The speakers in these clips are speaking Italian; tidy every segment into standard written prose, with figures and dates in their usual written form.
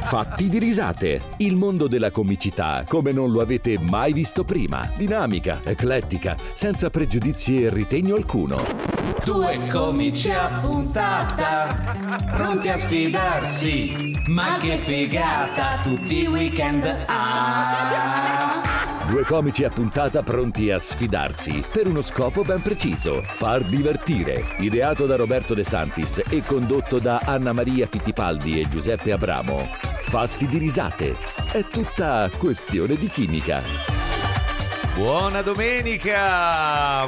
Fatti di risate, il mondo della comicità come non lo avete mai visto prima. Dinamica, eclettica, senza pregiudizi e ritegno alcuno. Due comici a puntata, pronti a sfidarsi, ma che figata, tutti i weekend Due comici a puntata pronti a sfidarsi per uno scopo ben preciso: far divertire. Ideato da Roberto De Santis e condotto da Anna Maria Fittipaldi e Giuseppe Abramo. Fatti di risate. È tutta questione di chimica. Buona domenica,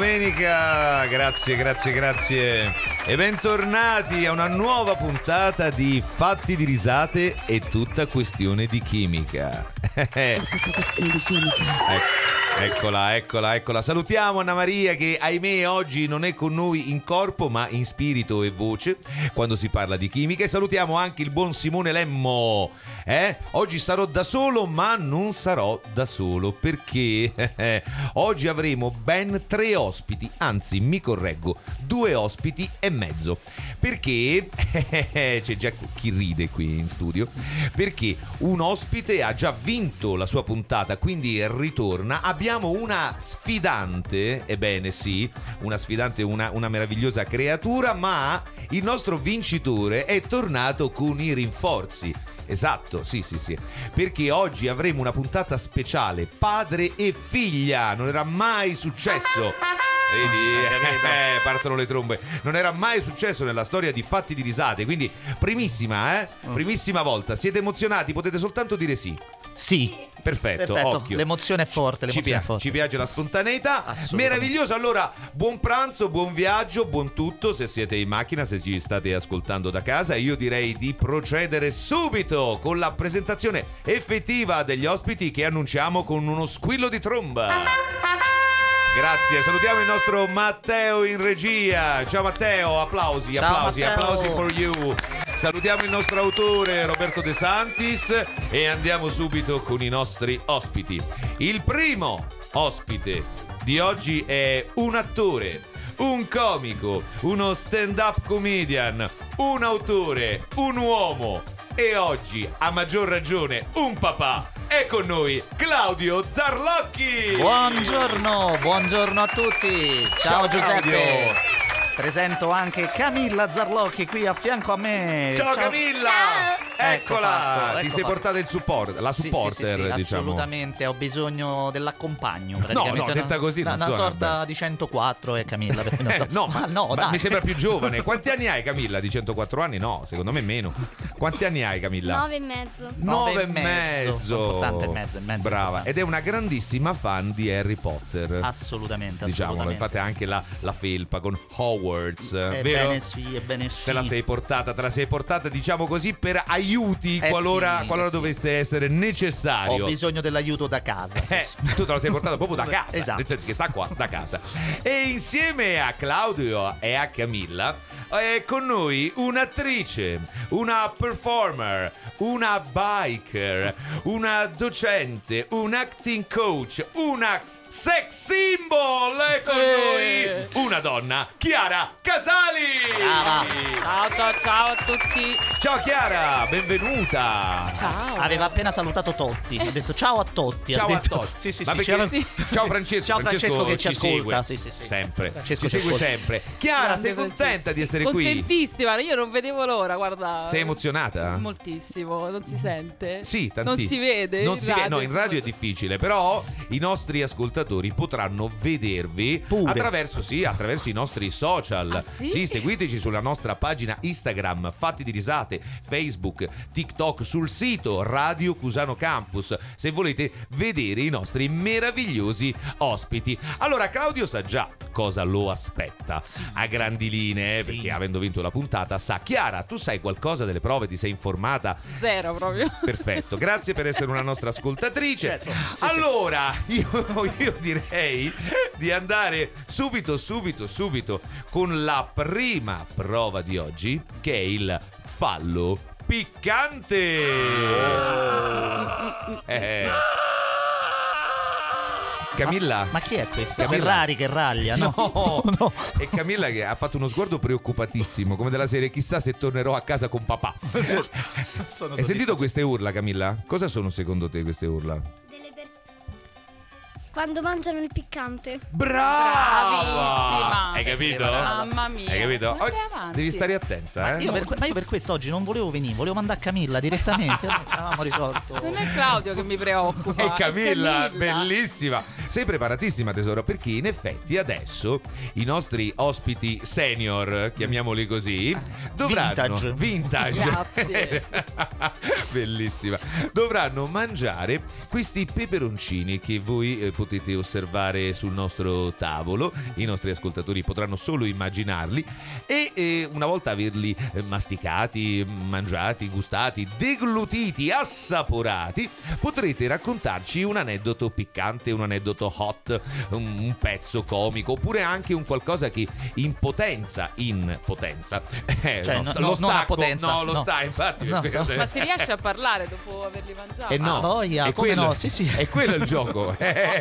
grazie e bentornati a una nuova puntata di Fatti di risate. È tutta questione di chimica. È tutta questione di chimica. Eccola. Salutiamo Anna Maria che ahimè oggi non è con noi in corpo ma in spirito e voce quando si parla di chimica. E salutiamo anche il buon Simone Lemmo. Oggi sarò da solo ma non sarò da solo perché oggi avremo ben 3 ospiti, anzi mi correggo, 2 ospiti e mezzo. Perché c'è già chi ride qui in studio, perché un ospite ha già vinto la sua puntata, quindi ritorna. Abbiamo una sfidante, ebbene sì, una sfidante, una meravigliosa creatura, ma il nostro vincitore è tornato con i rinforzi. Esatto, sì, perché oggi avremo una puntata speciale padre e figlia. Non era mai successo. Vedi, partono le trombe. Non era mai successo nella storia di Fatti di risate. Quindi primissima volta. Siete emozionati? Potete soltanto dire sì. Sì. Perfetto. Occhio. L'emozione è forte, Ci piace la spontaneità. Meraviglioso. Allora, buon pranzo, buon viaggio, buon tutto se siete in macchina, se ci state ascoltando da casa. Io direi di procedere subito con la presentazione effettiva degli ospiti che annunciamo con uno squillo di tromba. Grazie, salutiamo il nostro Matteo in regia. Ciao Matteo, applausi for you. Salutiamo il nostro autore Roberto De Santis e andiamo subito con i nostri ospiti. Il primo ospite di oggi è un attore, un comico, uno stand-up comedian, un autore, un uomo e oggi, a maggior ragione, un papà. È con noi Claudio Zarlocchi. Buongiorno a tutti. Ciao Giuseppe. Claudio. Presento anche Camilla Zarlocchi qui a fianco a me. Ciao Camilla. Ciao. Eccola. Ti sei fatto. portata il supporter, la supporter, sì, diciamo. Assolutamente, ho bisogno dell'accompagno. No, detta così non una suona sorta bene. di 104 è Camilla. Ma dai. mi sembra più giovane. Quanti anni hai Camilla? Di 104 anni? No, secondo me meno. Quanti anni hai Camilla? 9 e mezzo. 9 e mezzo. Importante, mezzo. Brava. Importante. Ed è una grandissima fan di Harry Potter. Assolutamente. Diciamo, infatti anche la felpa con Hogwarts. Vero? Ebbene sì. Te la sei portata, diciamo così, per aiuti qualora dovesse essere necessario. Ho bisogno dell'aiuto da casa. Tu te la sei portata proprio da casa. Esatto. Nel senso che sta qua da casa. E insieme a Claudio e a Camilla è con noi un'attrice, una performer, una biker, una docente, un acting coach, una sex symbol. È con noi una donna, Chiara Casali. Ciao a tutti. Ciao Chiara, benvenuta. Ciao. Aveva appena salutato Totti. Ha detto ciao a Totti. Ciao ha a detto. Totti. Sì. Ma perché- Sì. Ciao Francesco. Ciao Francesco che ci ascolta. segue. Sì. Sempre. Francesco ci ci segue ascolta. sempre. Chiara, Grande sei contenta di essere qui? Contentissima, io non vedevo l'ora, guarda. Sei emozionata? Moltissimo, non si sente? Sì, tantissimo. Non si vede? Non in si vede. radio, No, in radio è difficile, però i nostri ascoltatori potranno vedervi Pure. attraverso i nostri social. Ah, sì? Seguiteci sulla nostra pagina Instagram, Fatti di risate, Facebook, TikTok, sul sito Radio Cusano Campus, se volete vedere i nostri meravigliosi ospiti. Allora, Claudio sa già cosa lo aspetta a grandi linee, Sì. perché avendo vinto la puntata sa. Chiara, tu sai qualcosa delle prove? Ti sei informata? Zero proprio. Perfetto, grazie per essere una nostra ascoltatrice. Certo, sì, allora, io direi di andare subito con la prima prova di oggi, che è il fallo piccante. Camilla? Ma chi è questo? Camilla. Ferrari che raglia? No. No. E Camilla che ha fatto uno sguardo preoccupatissimo, come della serie chissà se tornerò a casa con papà. Hai sentito queste urla, Camilla? Cosa sono secondo te queste urla? Quando mangiano il piccante. Brava! Bravissima. Hai capito? Mamma mia. Hai capito? Vai avanti. Devi stare attenta, Io per questo oggi non volevo venire, volevo mandare Camilla direttamente. Avevamo risolto. Non è Claudio che mi preoccupa. E Camilla, è bellissima. Sei preparatissima, tesoro, perché in effetti adesso i nostri ospiti senior, chiamiamoli così, dovranno vintage. Grazie. Bellissima. Dovranno mangiare questi peperoncini che voi potete osservare sul nostro tavolo. I nostri ascoltatori potranno solo immaginarli e una volta averli masticati, mangiati, gustati, deglutiti, assaporati, potrete raccontarci un aneddoto piccante, un aneddoto hot, un pezzo comico, oppure anche un qualcosa che in potenza, cioè, lo non a potenza, no, lo no. sta, infatti, No, perché- Ma si riesce a parlare dopo averli mangiati? no, voglia, è come quello, no? Sì. è quello il gioco.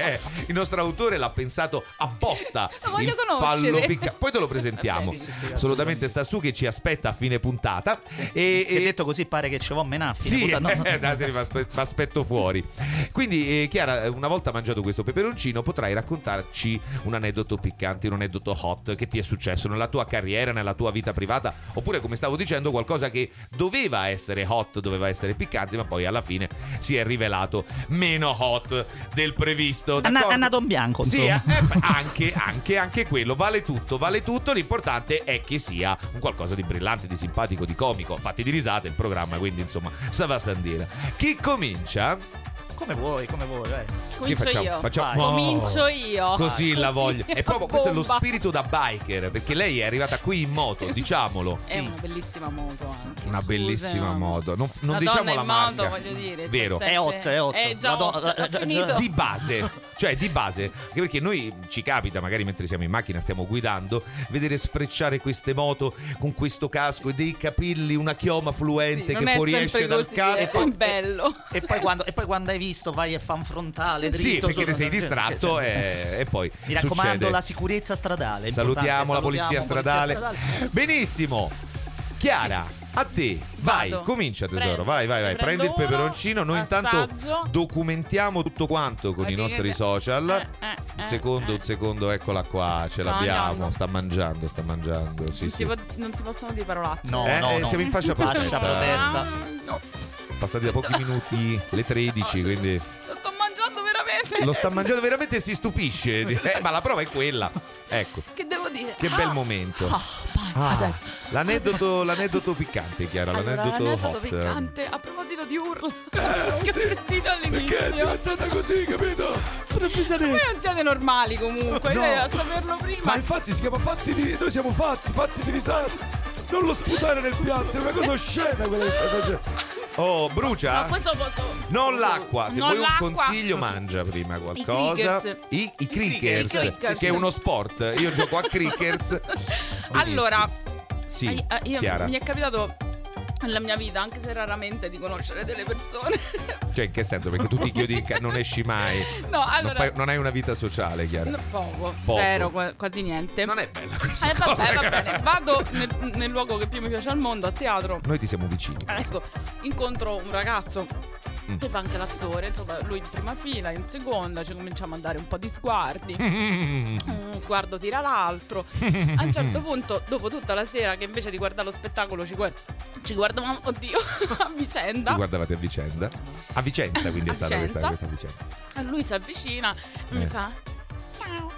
Il nostro autore l'ha pensato apposta. Lo voglio il conoscere. Poi te lo presentiamo. Sì, assolutamente sta su che ci aspetta a fine puntata. E detto così pare che ci vo menaffi. Sì, No. mi aspetto fuori. Quindi Chiara, una volta mangiato questo peperoncino potrai raccontarci un aneddoto piccante, un aneddoto hot che ti è successo nella tua carriera, nella tua vita privata, oppure come stavo dicendo qualcosa che doveva essere hot, doveva essere piccante, ma poi alla fine si è rivelato meno hot del previsto. Annato in bianco, Sì, insomma. anche quello vale tutto. L'importante è che sia un qualcosa di brillante, di simpatico, di comico. Fatti di risate il programma, quindi insomma, sa va sandira. Chi comincia? Come vuoi. Comincio io. Facciamo. Vai. Comincio io. Così la voglio. E proprio questo è lo Bomba. spirito da biker, perché lei è arrivata qui in moto, diciamolo. È una bellissima moto anche. Una bellissima moto. Non Una diciamo donna la in marca. moto, voglio dire. Vero. c'è È hot. È già Madonna, hot. Ho finito. Di base, cioè di base, anche perché noi ci capita magari mentre siamo in macchina, stiamo guidando, vedere sfrecciare queste moto con questo casco e dei capelli, una chioma fluente Sì, non che è fuoriesce sempre dal così, casco. è bello. E poi quando hai visto vai e fa un frontale dritto. Sì, perché te sopra- sei distratto e poi Mi raccomando, succede. la sicurezza stradale. è Salutiamo importante, la polizia stradale. Benissimo. Chiara, a te. Vai, Vado. comincia tesoro. Prendo. Vai. Ne Prendi il prendo peperoncino. Noi intanto assaggio. documentiamo tutto quanto con i nostri social. Un secondo, eccola qua, ce Sta l'abbiamo. mangiando. Sta mangiando. Sì, sì. Non si possono dire parolacce. No, Siamo in fascia Fascia protetta. protetta. No. Passati da pochi minuti le 13, quindi Lo sto mangiando veramente. lo sta mangiando veramente e si stupisce. Ma la prova è quella. Ecco, Che devo dire? che bel momento. Adesso. L'aneddoto piccante, Chiara, Allora, l'aneddoto hot. piccante a proposito di urla che ho sentito all'inizio. così, capito? Voi non siete normali comunque, No. a saperlo prima. infatti si chiama noi siamo fatti di risate. Non lo sputare nel piatto, è una cosa oscena quella che stai facendo. Oh, brucia? No, questo posso. Non l'acqua, se Non vuoi un l'acqua. consiglio mangia prima qualcosa. crickers. I crickers, I crickers. che è uno sport. Io gioco a crickers. Allora, Sì, io Chiara. mi è capitato nella mia vita, anche se raramente, di conoscere delle persone. Cioè, in che senso? Perché tu ti chiudi in non esci mai. No, allora. Non hai una vita sociale, Chiara. No, poco, Poco. zero, quasi niente. Non è bella questa Vabbè, cosa. va bene. Vado nel luogo che più mi piace al mondo, a teatro. Noi ti siamo vicini. Ecco, incontro un ragazzo che fa anche l'attore, insomma, lui in prima fila, in seconda, ci cominciamo a dare un po' di sguardi. Uno sguardo tira l'altro. A un certo punto, dopo tutta la sera, che invece di guardare lo spettacolo ci guardavamo, oddio, a vicenda. Vi guardavate a vicenda? A Vicenza, quindi è A stata Vicenza. questa Vicenza. A lui si avvicina e mi fa: ciao,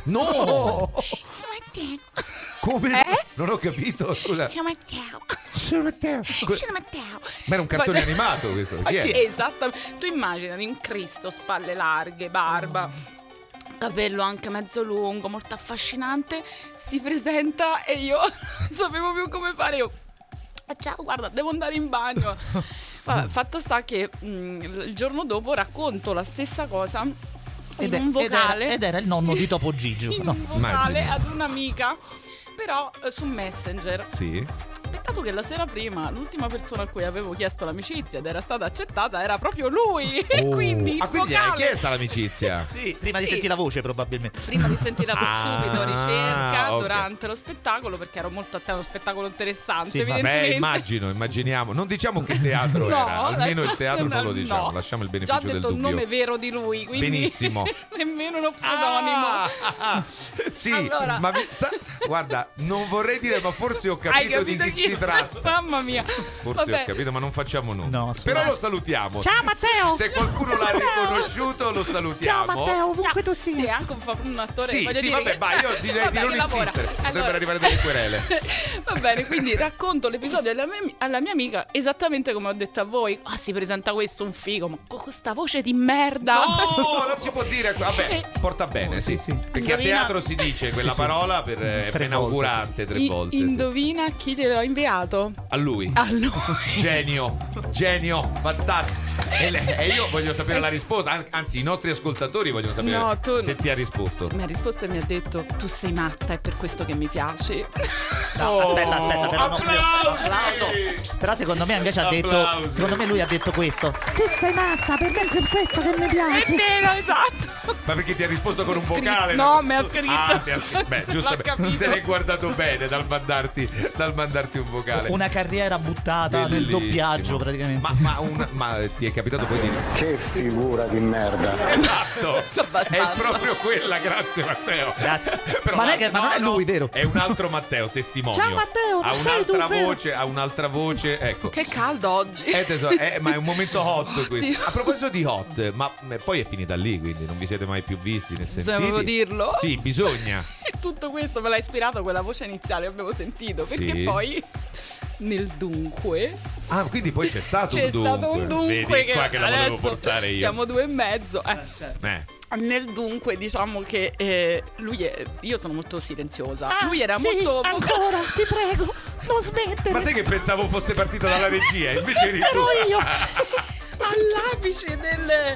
No! sono Matteo. Come? Non ho capito. Scusa. Sono Matteo. Sono Matteo. Sono Matteo. Ma era un cartone Poi- animato questo. Chi è? Esattamente. Tu immaginati un Cristo, spalle larghe, barba, capello anche mezzo lungo, molto affascinante. Si presenta e io non sapevo più come fare. Io: ciao, guarda, devo andare in bagno. Vabbè, fatto sta che il giorno dopo racconto la stessa cosa in un vocale. Ed era il nonno di Topo Gigio. In No. un vocale Immagini. ad un'amica, però su Messenger. Sì. Per peccato che la sera prima l'ultima persona a cui avevo chiesto l'amicizia ed era stata accettata era proprio lui. Quindi quindi hai vocale. chiesta l'amicizia? Sì, prima di Sì. sentire la voce probabilmente. Prima di sentire subito ricerca ok. durante lo spettacolo, perché ero molto attento, uno spettacolo interessante, Sì, evidentemente. Immaginiamo. Non diciamo che teatro No, era, almeno il teatro non lo no. diciamo, lasciamo il beneficio Già ho del detto il dubbio. nome vero di lui, quindi Benissimo. nemmeno uno pseudonimo. Sì, Allora. ma guarda, non vorrei dire, ma forse ho Hai capito di chi si tratta. Mamma mia. Forse Vabbè. ho capito, ma non facciamo nomi. No, Però lo salutiamo. Ciao Matteo! Se qualcuno l'ha riconosciuto, lo salutiamo. Ciao Matteo, ovunque tu Sì, è sia. anche un attore. Sì, voglio sì, dire vabbè, che- vai, io direi Vabbè, di non che lavora. insistere. Potrebbero Allora- arrivare delle querele. Va bene, quindi racconto l'episodio alla mia amica esattamente come ho detto a voi. Ah, si presenta questo, un figo, ma con questa voce di merda. No, non si può dire. Vabbè, porta bene, sì. sì. Perché a Indovina- teatro si dice quella parola per Tre inaugurante tre volte. sì. Indovina chi gliel'ho inviato? A lui. A lui. Genio, fantastico. E io voglio sapere la risposta. Anzi, i nostri ascoltatori vogliono sapere No, tu- se ti ha risposto. Mi ha risposto e mi ha detto: tu sei matta, è per questo che mi piaci. No, aspetta, però no, applausi! Però secondo me invece ha detto, Applausi. secondo me lui ha detto questo. Tu sei matta, per me è per questo che mi È piaci. vero, esatto. Ma perché ti ha risposto con un Scritto- vocale? no, mi ha scritto. Ah, ti ha scritto. Beh, L'ho giustamente. capito. Se l'hai guardato bene dal mandarti un vocale. Una carriera buttata nel Bellissimo. doppiaggio praticamente. Ma ti è capitato poi di... Che figura di merda. Esatto. È Abbastanza. proprio quella, grazie Matteo. Grazie. Però Ma non è che- ma non è lui, vero? È un altro Matteo, testimonio. Ciao, Matteo, Ha non sei tu, vero? ha un'altra voce, ecco. Che caldo oggi. Tesoro, ma è un momento hot questo. Oddio. A proposito di hot, ma poi è finita lì, quindi non vi siete mai più visti né sentiti. Bisogna proprio dirlo? Sì, bisogna. E tutto questo me l'ha ispirato quella voce iniziale che abbiamo sentito. Perché Sì. poi nel dunque Ah, quindi poi c'è stato c'è un dunque. stato un dunque. Vedi, qua che la volevo adesso portare io. siamo 2 e mezzo. Nel dunque diciamo che io sono molto silenziosa. Lui era sì, molto ancora, ti prego, non smettere. Ma sai che pensavo fosse partita dalla regia, invece eri tu. Ero io. all'apice del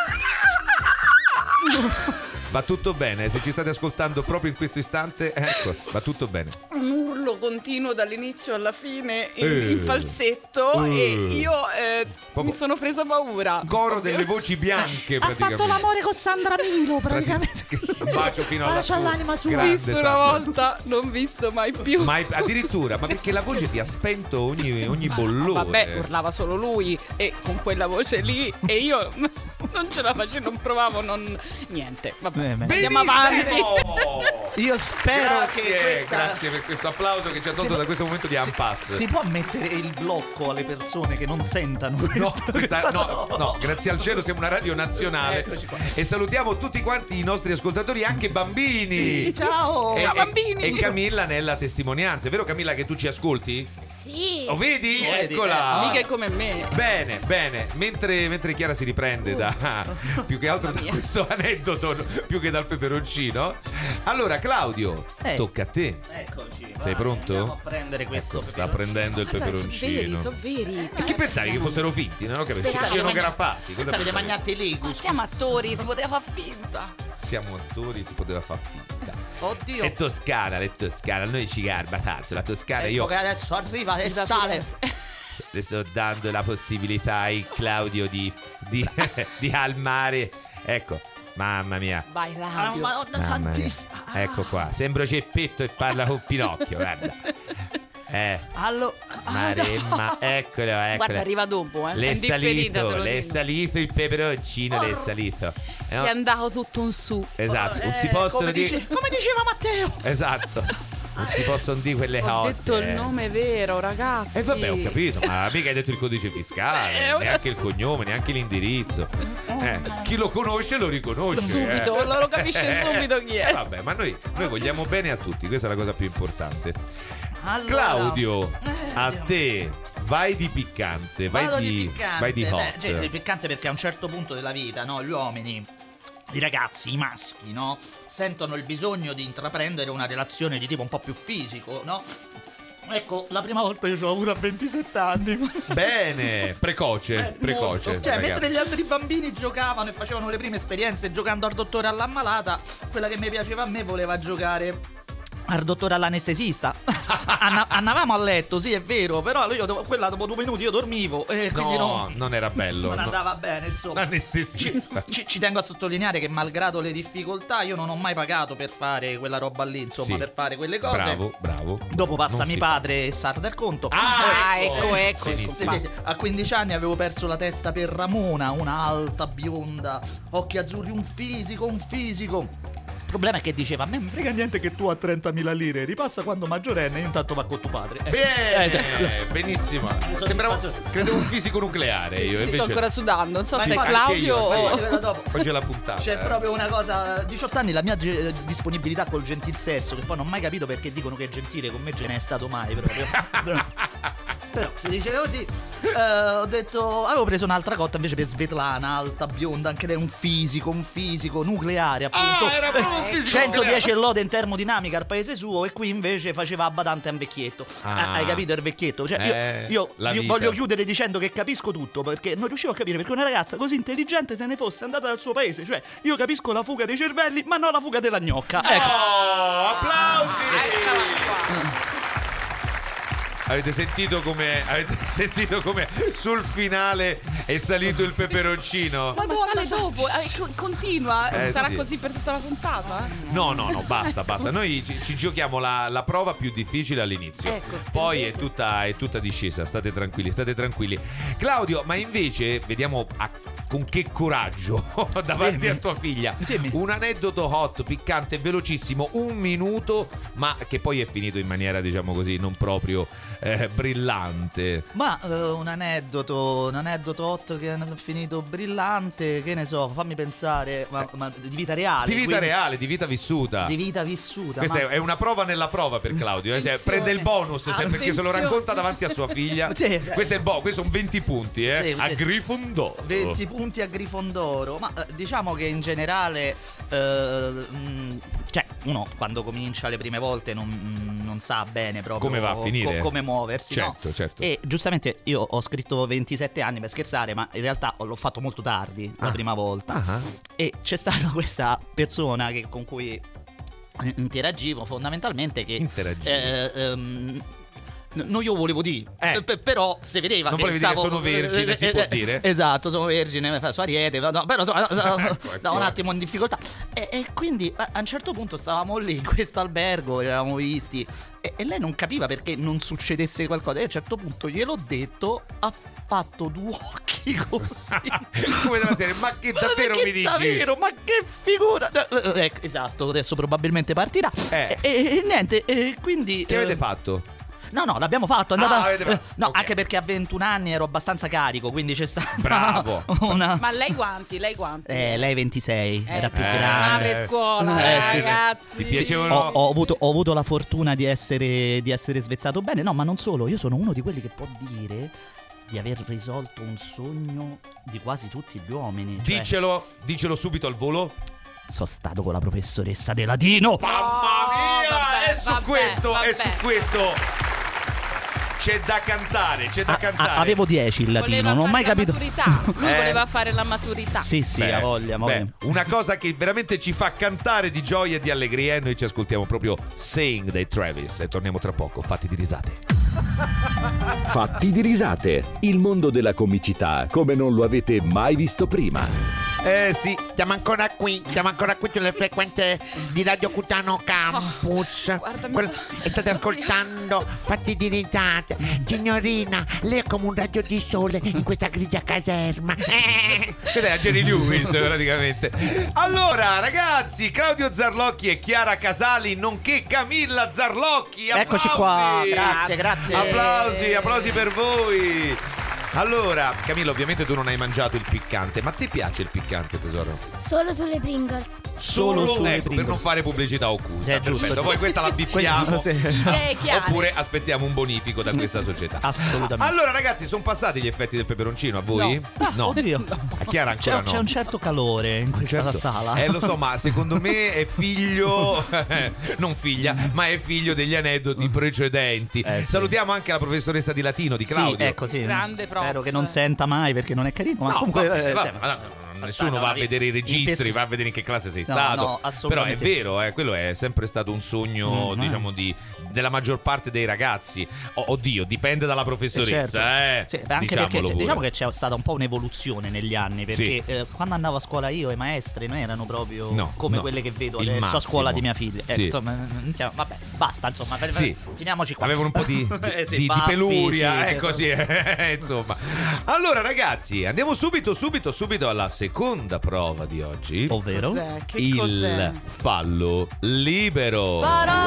Va tutto bene, se ci state ascoltando proprio in questo istante, ecco, va tutto bene. un urlo continuo dall'inizio alla fine in falsetto e io mi sono presa paura. Coro delle voci bianche Ha praticamente. fatto l'amore con Sandra Milo, praticamente. Un bacio fino alla Bacio all'anima sua. Grande Visto una Sandra. volta, non visto mai più. Ma addirittura, ma perché la voce ti ha spento ogni bollore. Vabbè, urlava solo lui e con quella voce lì e io non ce la facevo, non provavo, niente. Vabbè, andiamo avanti. Io spero che questa... Grazie per questo applauso che ci ha tolto da questo momento di impasse. Si può mettere il blocco alle persone che non sentano No, questo? no, grazie al cielo siamo una radio nazionale. Eccoci qua. E salutiamo tutti quanti i nostri ascoltatori, anche bambini. Sì, ciao. E, Ciao, bambini. e Camilla nella testimonianza. È vero Camilla che tu ci ascolti? Sì. Lo vedi? Vedi, Eccola. Mica è come me. Bene, mentre Chiara si riprende da più che altro da mia. questo aneddoto, più che dal peperoncino. Allora Claudio, tocca a te. Eccoci. Sei pronto? Andiamo a prendere questo. Ecco, sta prendendo il peperoncino. Sono veri. E che pensavi che fossero finti? Non ho capito. Pensavo Scenografati. Cosa Sapete pensavi? mangiate Legos. Siamo attori, si poteva far finta. Siamo attori, si poteva far finta. Oddio. Le Toscana, a noi ci garba tanto. La Toscana Ecco io che adesso arriva e Da sale. Firenze. le sto dando la possibilità a Claudio di calmare. Ecco, mamma mia. Vai, Ah, Claudio. Madonna Mamma mia. santissima. Ecco qua, sembro Geppetto e parla con Pinocchio, guarda. Maremma, eccolo. Guarda, arriva dopo, Le È è indifferita, te lo salito, dico. il peperoncino, le è salito. No, È andato tutto in su. esatto, non si possono come dire. Come diceva Matteo. Esatto, non si possono dire quelle Ho cose. detto il nome vero, ragazzi. E vabbè, ho capito, ma mica hai detto il codice fiscale, neanche il cognome, neanche l'indirizzo. Chi lo conosce lo riconosce. Subito, lo capisce subito chi è. Vabbè, ma noi vogliamo bene a tutti, questa è la cosa più importante. Allora, Claudio, a te, vai di piccante, vado vai di di piccante. hot. Cioè, di piccante perché a un certo punto della vita, no, gli uomini, i ragazzi, i maschi, no, sentono il bisogno di intraprendere una relazione di tipo un po' più fisico, no? Ecco, la prima volta io ce l'ho avuta a 27 anni. Bene, precoce. Molto. Cioè, ragazzi. mentre gli altri bambini giocavano e facevano le prime esperienze giocando al dottore all'ammalata, quella che mi piaceva a me voleva giocare al dottore all'anestesista. Andavamo a letto, sì, è vero, però io quella dopo 2 minuti io dormivo e quindi non era bello. non andava bene, insomma. L'anestesista. Ci tengo a sottolineare che malgrado le difficoltà io non ho mai pagato per fare quella roba lì, insomma, Sì. per fare quelle cose. Bravo. Dopo passa Non mio si padre e sarda il conto. ecco. Benissimo. Sì. A 15 anni avevo perso la testa per Ramona, una alta, bionda, occhi azzurri, un fisico. Il problema è che diceva: a me non frega niente che tu a 30.000 lire, ripassa quando maggiorenne, intanto va con tuo padre. Bene, benissimo. Sembrava, credevo, un fisico nucleare. Io Io sto invece ancora sudando, non so Sì, se è anche Claudio io, o... Dopo. oggi è la puntata. C'è proprio una cosa. 18 anni, la mia disponibilità col gentil sesso, che poi non ho mai capito perché dicono che è gentile, con me ce n'è stato mai proprio. Però si dice così. Ho detto, avevo preso un'altra cotta invece per Svetlana, alta, bionda, anche lei un fisico nucleare, appunto. Era proprio un fisico 110 lode in termodinamica al paese suo, e qui invece faceva a badante a un vecchietto. Hai capito il vecchietto? Cioè, io la vita. voglio chiudere dicendo che capisco tutto, perché non riuscivo a capire perché una ragazza così intelligente se ne fosse andata dal suo paese. Cioè, io capisco la fuga dei cervelli, ma non la fuga della gnocca. Ecco. Applausi! Avete sentito come sul finale è salito il peperoncino? Ma sale dopo, continua, sarà sì. così per tutta la puntata? No, basta. Noi ci giochiamo la prova più difficile all'inizio. Ecco, Poi è tutta discesa, state tranquilli. Claudio, ma invece vediamo con che coraggio davanti a tua figlia. Un aneddoto hot, piccante, velocissimo, 1 minuto, ma che poi è finito in maniera, diciamo così, non proprio brillante. Ma un aneddoto hot che è finito brillante, che ne so, fammi pensare, ma di vita reale. Di vita reale, di vita vissuta. Di vita vissuta. Questa è una prova nella prova per Claudio. Prende il bonus perché se lo racconta davanti a sua figlia. Sì. Questo è il questo sono 20 punti, Sì, a Grifondoro. 20 punti a Grifondoro. Ma diciamo che in generale cioè uno quando comincia le prime volte non sa bene proprio come va a finire, come muoversi, certo, no? certo. E giustamente io ho scritto 27 anni per scherzare, ma in realtà l'ho fatto molto tardi la prima volta. E c'è stata questa persona con cui interagivo fondamentalmente che non io volevo dire, però se vedeva non che volevi dire sono vergine, si può dire? Esatto, sono vergine, so ariete, no, però stavo un attimo in difficoltà e quindi a un certo punto stavamo lì in questo albergo, eravamo visti e lei non capiva perché non succedesse qualcosa e a un certo punto gliel'ho detto, ha fatto 2 occhi così come della serie, ma che davvero mi dici? Davvero, ma che figura. Esatto, adesso probabilmente partirà e niente, quindi che avete fatto? No, l'abbiamo fatto. Okay. Okay. Anche perché a 21 anni ero abbastanza carico, quindi c'è stato. Bravo. Ma lei quanti? Lei 26, era più grande. Grave scuola, ragazzi. Ti piacevano? Ho avuto la fortuna di essere svezzato bene. No, ma non solo, io sono uno di quelli che può dire di aver risolto un sogno di quasi tutti gli uomini. Dicelo subito al volo. Sono stato con la professoressa di latino. Mamma mia! È su questo. C'è da cantare. Avevo 10 il latino, voleva non ho mai fare capito. La maturità. Lui voleva fare la maturità. Sì, ha voglia. Una cosa che veramente ci fa cantare di gioia e di allegria, e noi ci ascoltiamo proprio Saying dei Travis e torniamo tra poco, fatti di risate. Fatti di risate, il mondo della comicità come non lo avete mai visto prima. Sì, siamo ancora qui sulle frequenze di Radio Cutano Campus. E state ascoltando Fatti di risate. Signorina, lei è come un raggio di sole in questa grigia caserma. Questa è la Jerry Lewis praticamente. Allora ragazzi, Claudio Zarlocchi e Chiara Casali nonché Camilla Zarlocchi. Eccoci qua, grazie. Applausi per voi. Allora, Camilla, ovviamente tu non hai mangiato il piccante, ma a te piace il piccante, tesoro? Solo sulle Pringles. Solo sulle ecco, per non fare pubblicità occulta. Giusto. Perfetto, poi questa la bippiamo. Chiaro. Oppure aspettiamo un bonifico da questa società. Assolutamente. Allora ragazzi, sono passati gli effetti del peperoncino a voi? No. Oddio. A Chiara ancora no. C'è un certo calore in questa sala. Lo so, ma secondo me è figlio non figlia, ma è figlio degli aneddoti precedenti. Sì. Salutiamo anche la professoressa di latino di Claudio. Sì, ecco, sì. Grande prof. Spero che non senta mai perché non è carino. Ma No, comunque nessuno va a vedere i registri, va a vedere in che classe sei stato. no, assolutamente. Però è vero, quello è sempre stato un sogno, diciamo, della maggior parte dei ragazzi. Oddio, dipende dalla professoressa, certo. Sì, anche perché pure. diciamo che c'è stata un po' un'evoluzione negli anni, perché quando andavo a scuola io, i maestre non erano proprio come quelle che vedo adesso a scuola di mia figlia. Insomma, vabbè, basta, insomma, finiamoci qua. Avevano un po' di peluria, così. Insomma. Allora ragazzi, andiamo subito alla seconda prova di oggi, ovvero il fallo libero.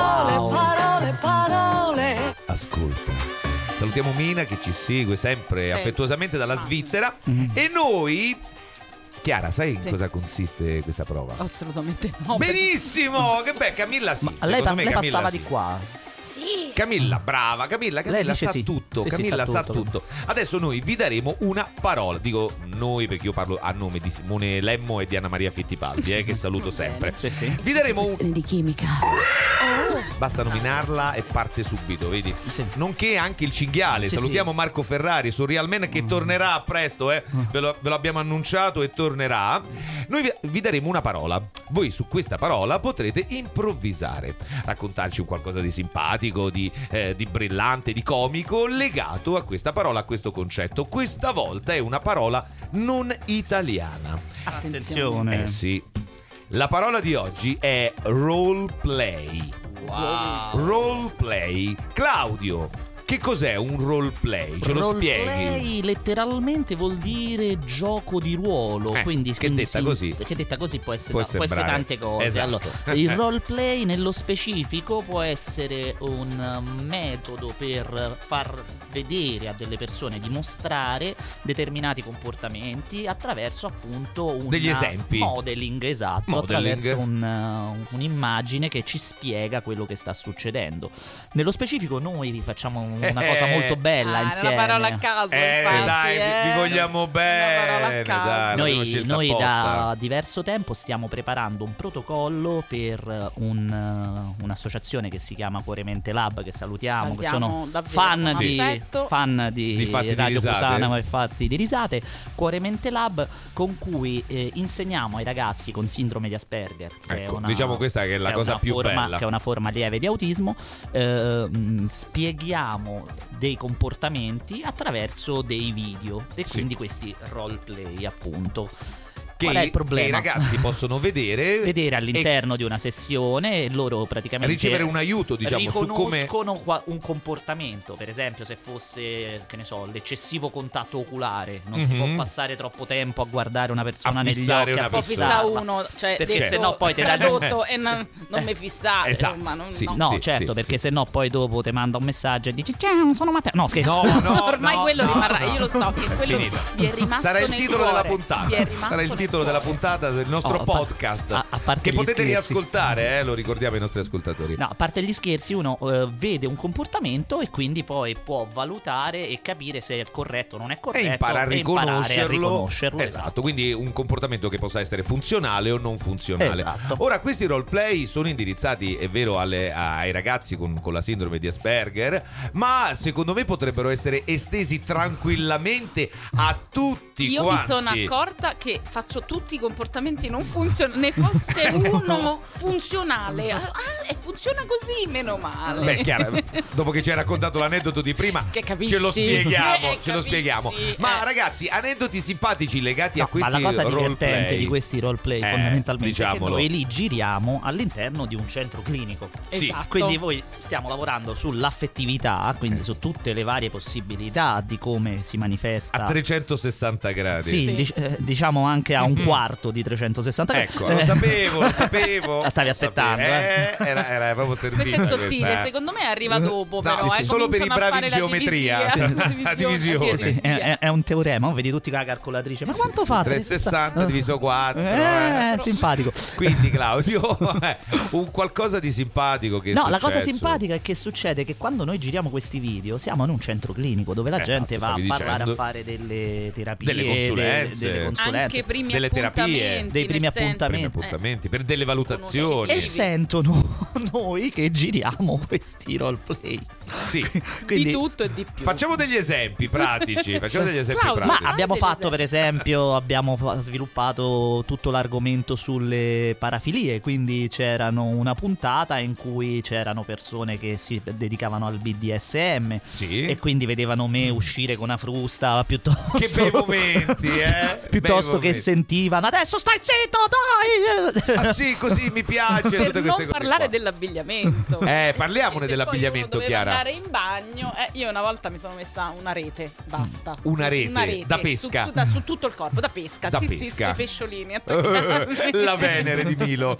Parole. Ascolta, salutiamo Mina che ci segue sempre affettuosamente dalla Svizzera. E noi, Chiara, sai in cosa consiste questa prova? Assolutamente no. Benissimo, che beh, Camilla sì. Ma lei passava di qua. Camilla, brava, Camilla sa tutto. Camilla sa tutto. Adesso noi vi daremo una parola. Dico noi perché io parlo a nome di Simone Lemmo e di Anna Maria Fittipaldi, che saluto sempre. Vi daremo di chimica. Basta nominarla e parte subito, vedi? Nonché anche il cinghiale. Salutiamo Marco Ferrari, Surreal Man, che tornerà presto, ve lo abbiamo annunciato e tornerà. Noi vi daremo una parola. Voi su questa parola potrete improvvisare, raccontarci un qualcosa di simpatico, di brillante, di comico legato a questa parola, a questo concetto. Questa volta è una parola non italiana. Attenzione. Sì. La parola di oggi è roleplay. Wow. Roleplay. Claudio, che cos'è un roleplay? Ce lo spieghi? Roleplay letteralmente vuol dire gioco di ruolo, quindi detta così può essere tante cose. Esatto. Allora, il roleplay nello specifico può essere un metodo per far vedere a delle persone, dimostrare determinati comportamenti attraverso appunto degli esempi, modeling, attraverso un'immagine che ci spiega quello che sta succedendo. Nello specifico noi vi facciamo una cosa molto bella insieme. Una parola a caso, vi vogliamo bene. Noi da diverso tempo stiamo preparando un protocollo per un'associazione che si chiama Cuoremente Lab, che salutiamo che sono fan di Radio Cusano e fatti di risate. Cuoremente Lab, con cui insegniamo ai ragazzi con sindrome di Asperger, diciamo questa che è la cosa più bella, che è una forma lieve di autismo. Spieghiamo dei comportamenti attraverso dei video e quindi questi roleplay appunto. Qual è il problema? Che i ragazzi possono vedere all'interno di una sessione, e loro praticamente ricevere un aiuto, diciamo, riconoscono un comportamento. Per esempio, se fosse, che ne so, l'eccessivo contatto oculare, non si può passare troppo tempo a guardare una persona negli occhi, a fissarla uno, cioè, perché se no poi ti tradotto e non mi fissare, esatto. Insomma, perché se no poi dopo ti manda un messaggio e dici sono Matteo. No, scherzo. Ormai quello rimarrà, io lo so che quello vi è rimasto. Sarà il titolo della puntata. Sarà il titolo della puntata del nostro podcast, a parte che potete riascoltare, lo ricordiamo ai nostri ascoltatori. No, a parte gli scherzi, uno vede un comportamento e quindi poi può valutare e capire se è corretto o non è corretto, e impara a riconoscerlo. Esatto, quindi un comportamento che possa essere funzionale o non funzionale. Esatto. Ora, questi roleplay sono indirizzati, è vero, ai ragazzi con la sindrome di Asperger, ma secondo me potrebbero essere estesi tranquillamente a tutti Io quanti. mi sono accorta che faccio tutti i comportamenti non funzionali. Ne fosse uno funzionale, e funziona così, meno male. Beh, chiaro, dopo che ci hai raccontato l'aneddoto di prima, ce lo spieghiamo. Ma ragazzi, aneddoti simpatici legati a questi roleplay. Ma la cosa divertente di questi roleplay fondamentalmente è che diciamolo, noi li giriamo all'interno di un centro clinico. Esatto. Quindi voi stiamo lavorando sull'affettività, quindi su tutte le varie possibilità di come si manifesta a 360 gradi. Sì. Diciamo anche a un quarto di 360 gradi. Ecco, lo sapevo. La stavi aspettando, Era proprio servita. Questo è sottile, secondo me arriva dopo, però. Solo per i bravi in geometria. La divisione. Sì. È un teorema, vedi tutti con la calcolatrice. Ma quanto fa? 360 diviso 4. Simpatico. Quindi Claudio, un qualcosa di simpatico che la cosa simpatica è che succede che quando noi giriamo questi video siamo in un centro clinico dove la gente va a parlare, a fare delle terapie, delle consulenze, anche delle terapie, dei primi appuntamenti per delle valutazioni, e sentono noi che giriamo questi roleplay. Sì. Quindi di tutto e di più. Facciamo degli esempi pratici. Claudio, ma pratici. abbiamo degli fatto, esempi. per esempio, abbiamo sviluppato tutto l'argomento sulle parafilie, quindi c'erano una puntata in cui c'erano persone che si dedicavano al BDSM Sì. e quindi vedevano me uscire con una frusta piuttosto Che bei momenti, piuttosto Bei che momenti. sentivano adesso stai zitto, dai. Ah sì, così mi piace. Per tutte queste non cose parlare qua. dell'abbigliamento. Parliamone Se dell'abbigliamento, poi uno doveva Chiara. andare in bagno, io una volta mi sono messa una rete, basta. Una rete da pesca. Su tutto il corpo, da pesca. Da sì, pesca. sui pesciolini attaccati. La Venere di Milo.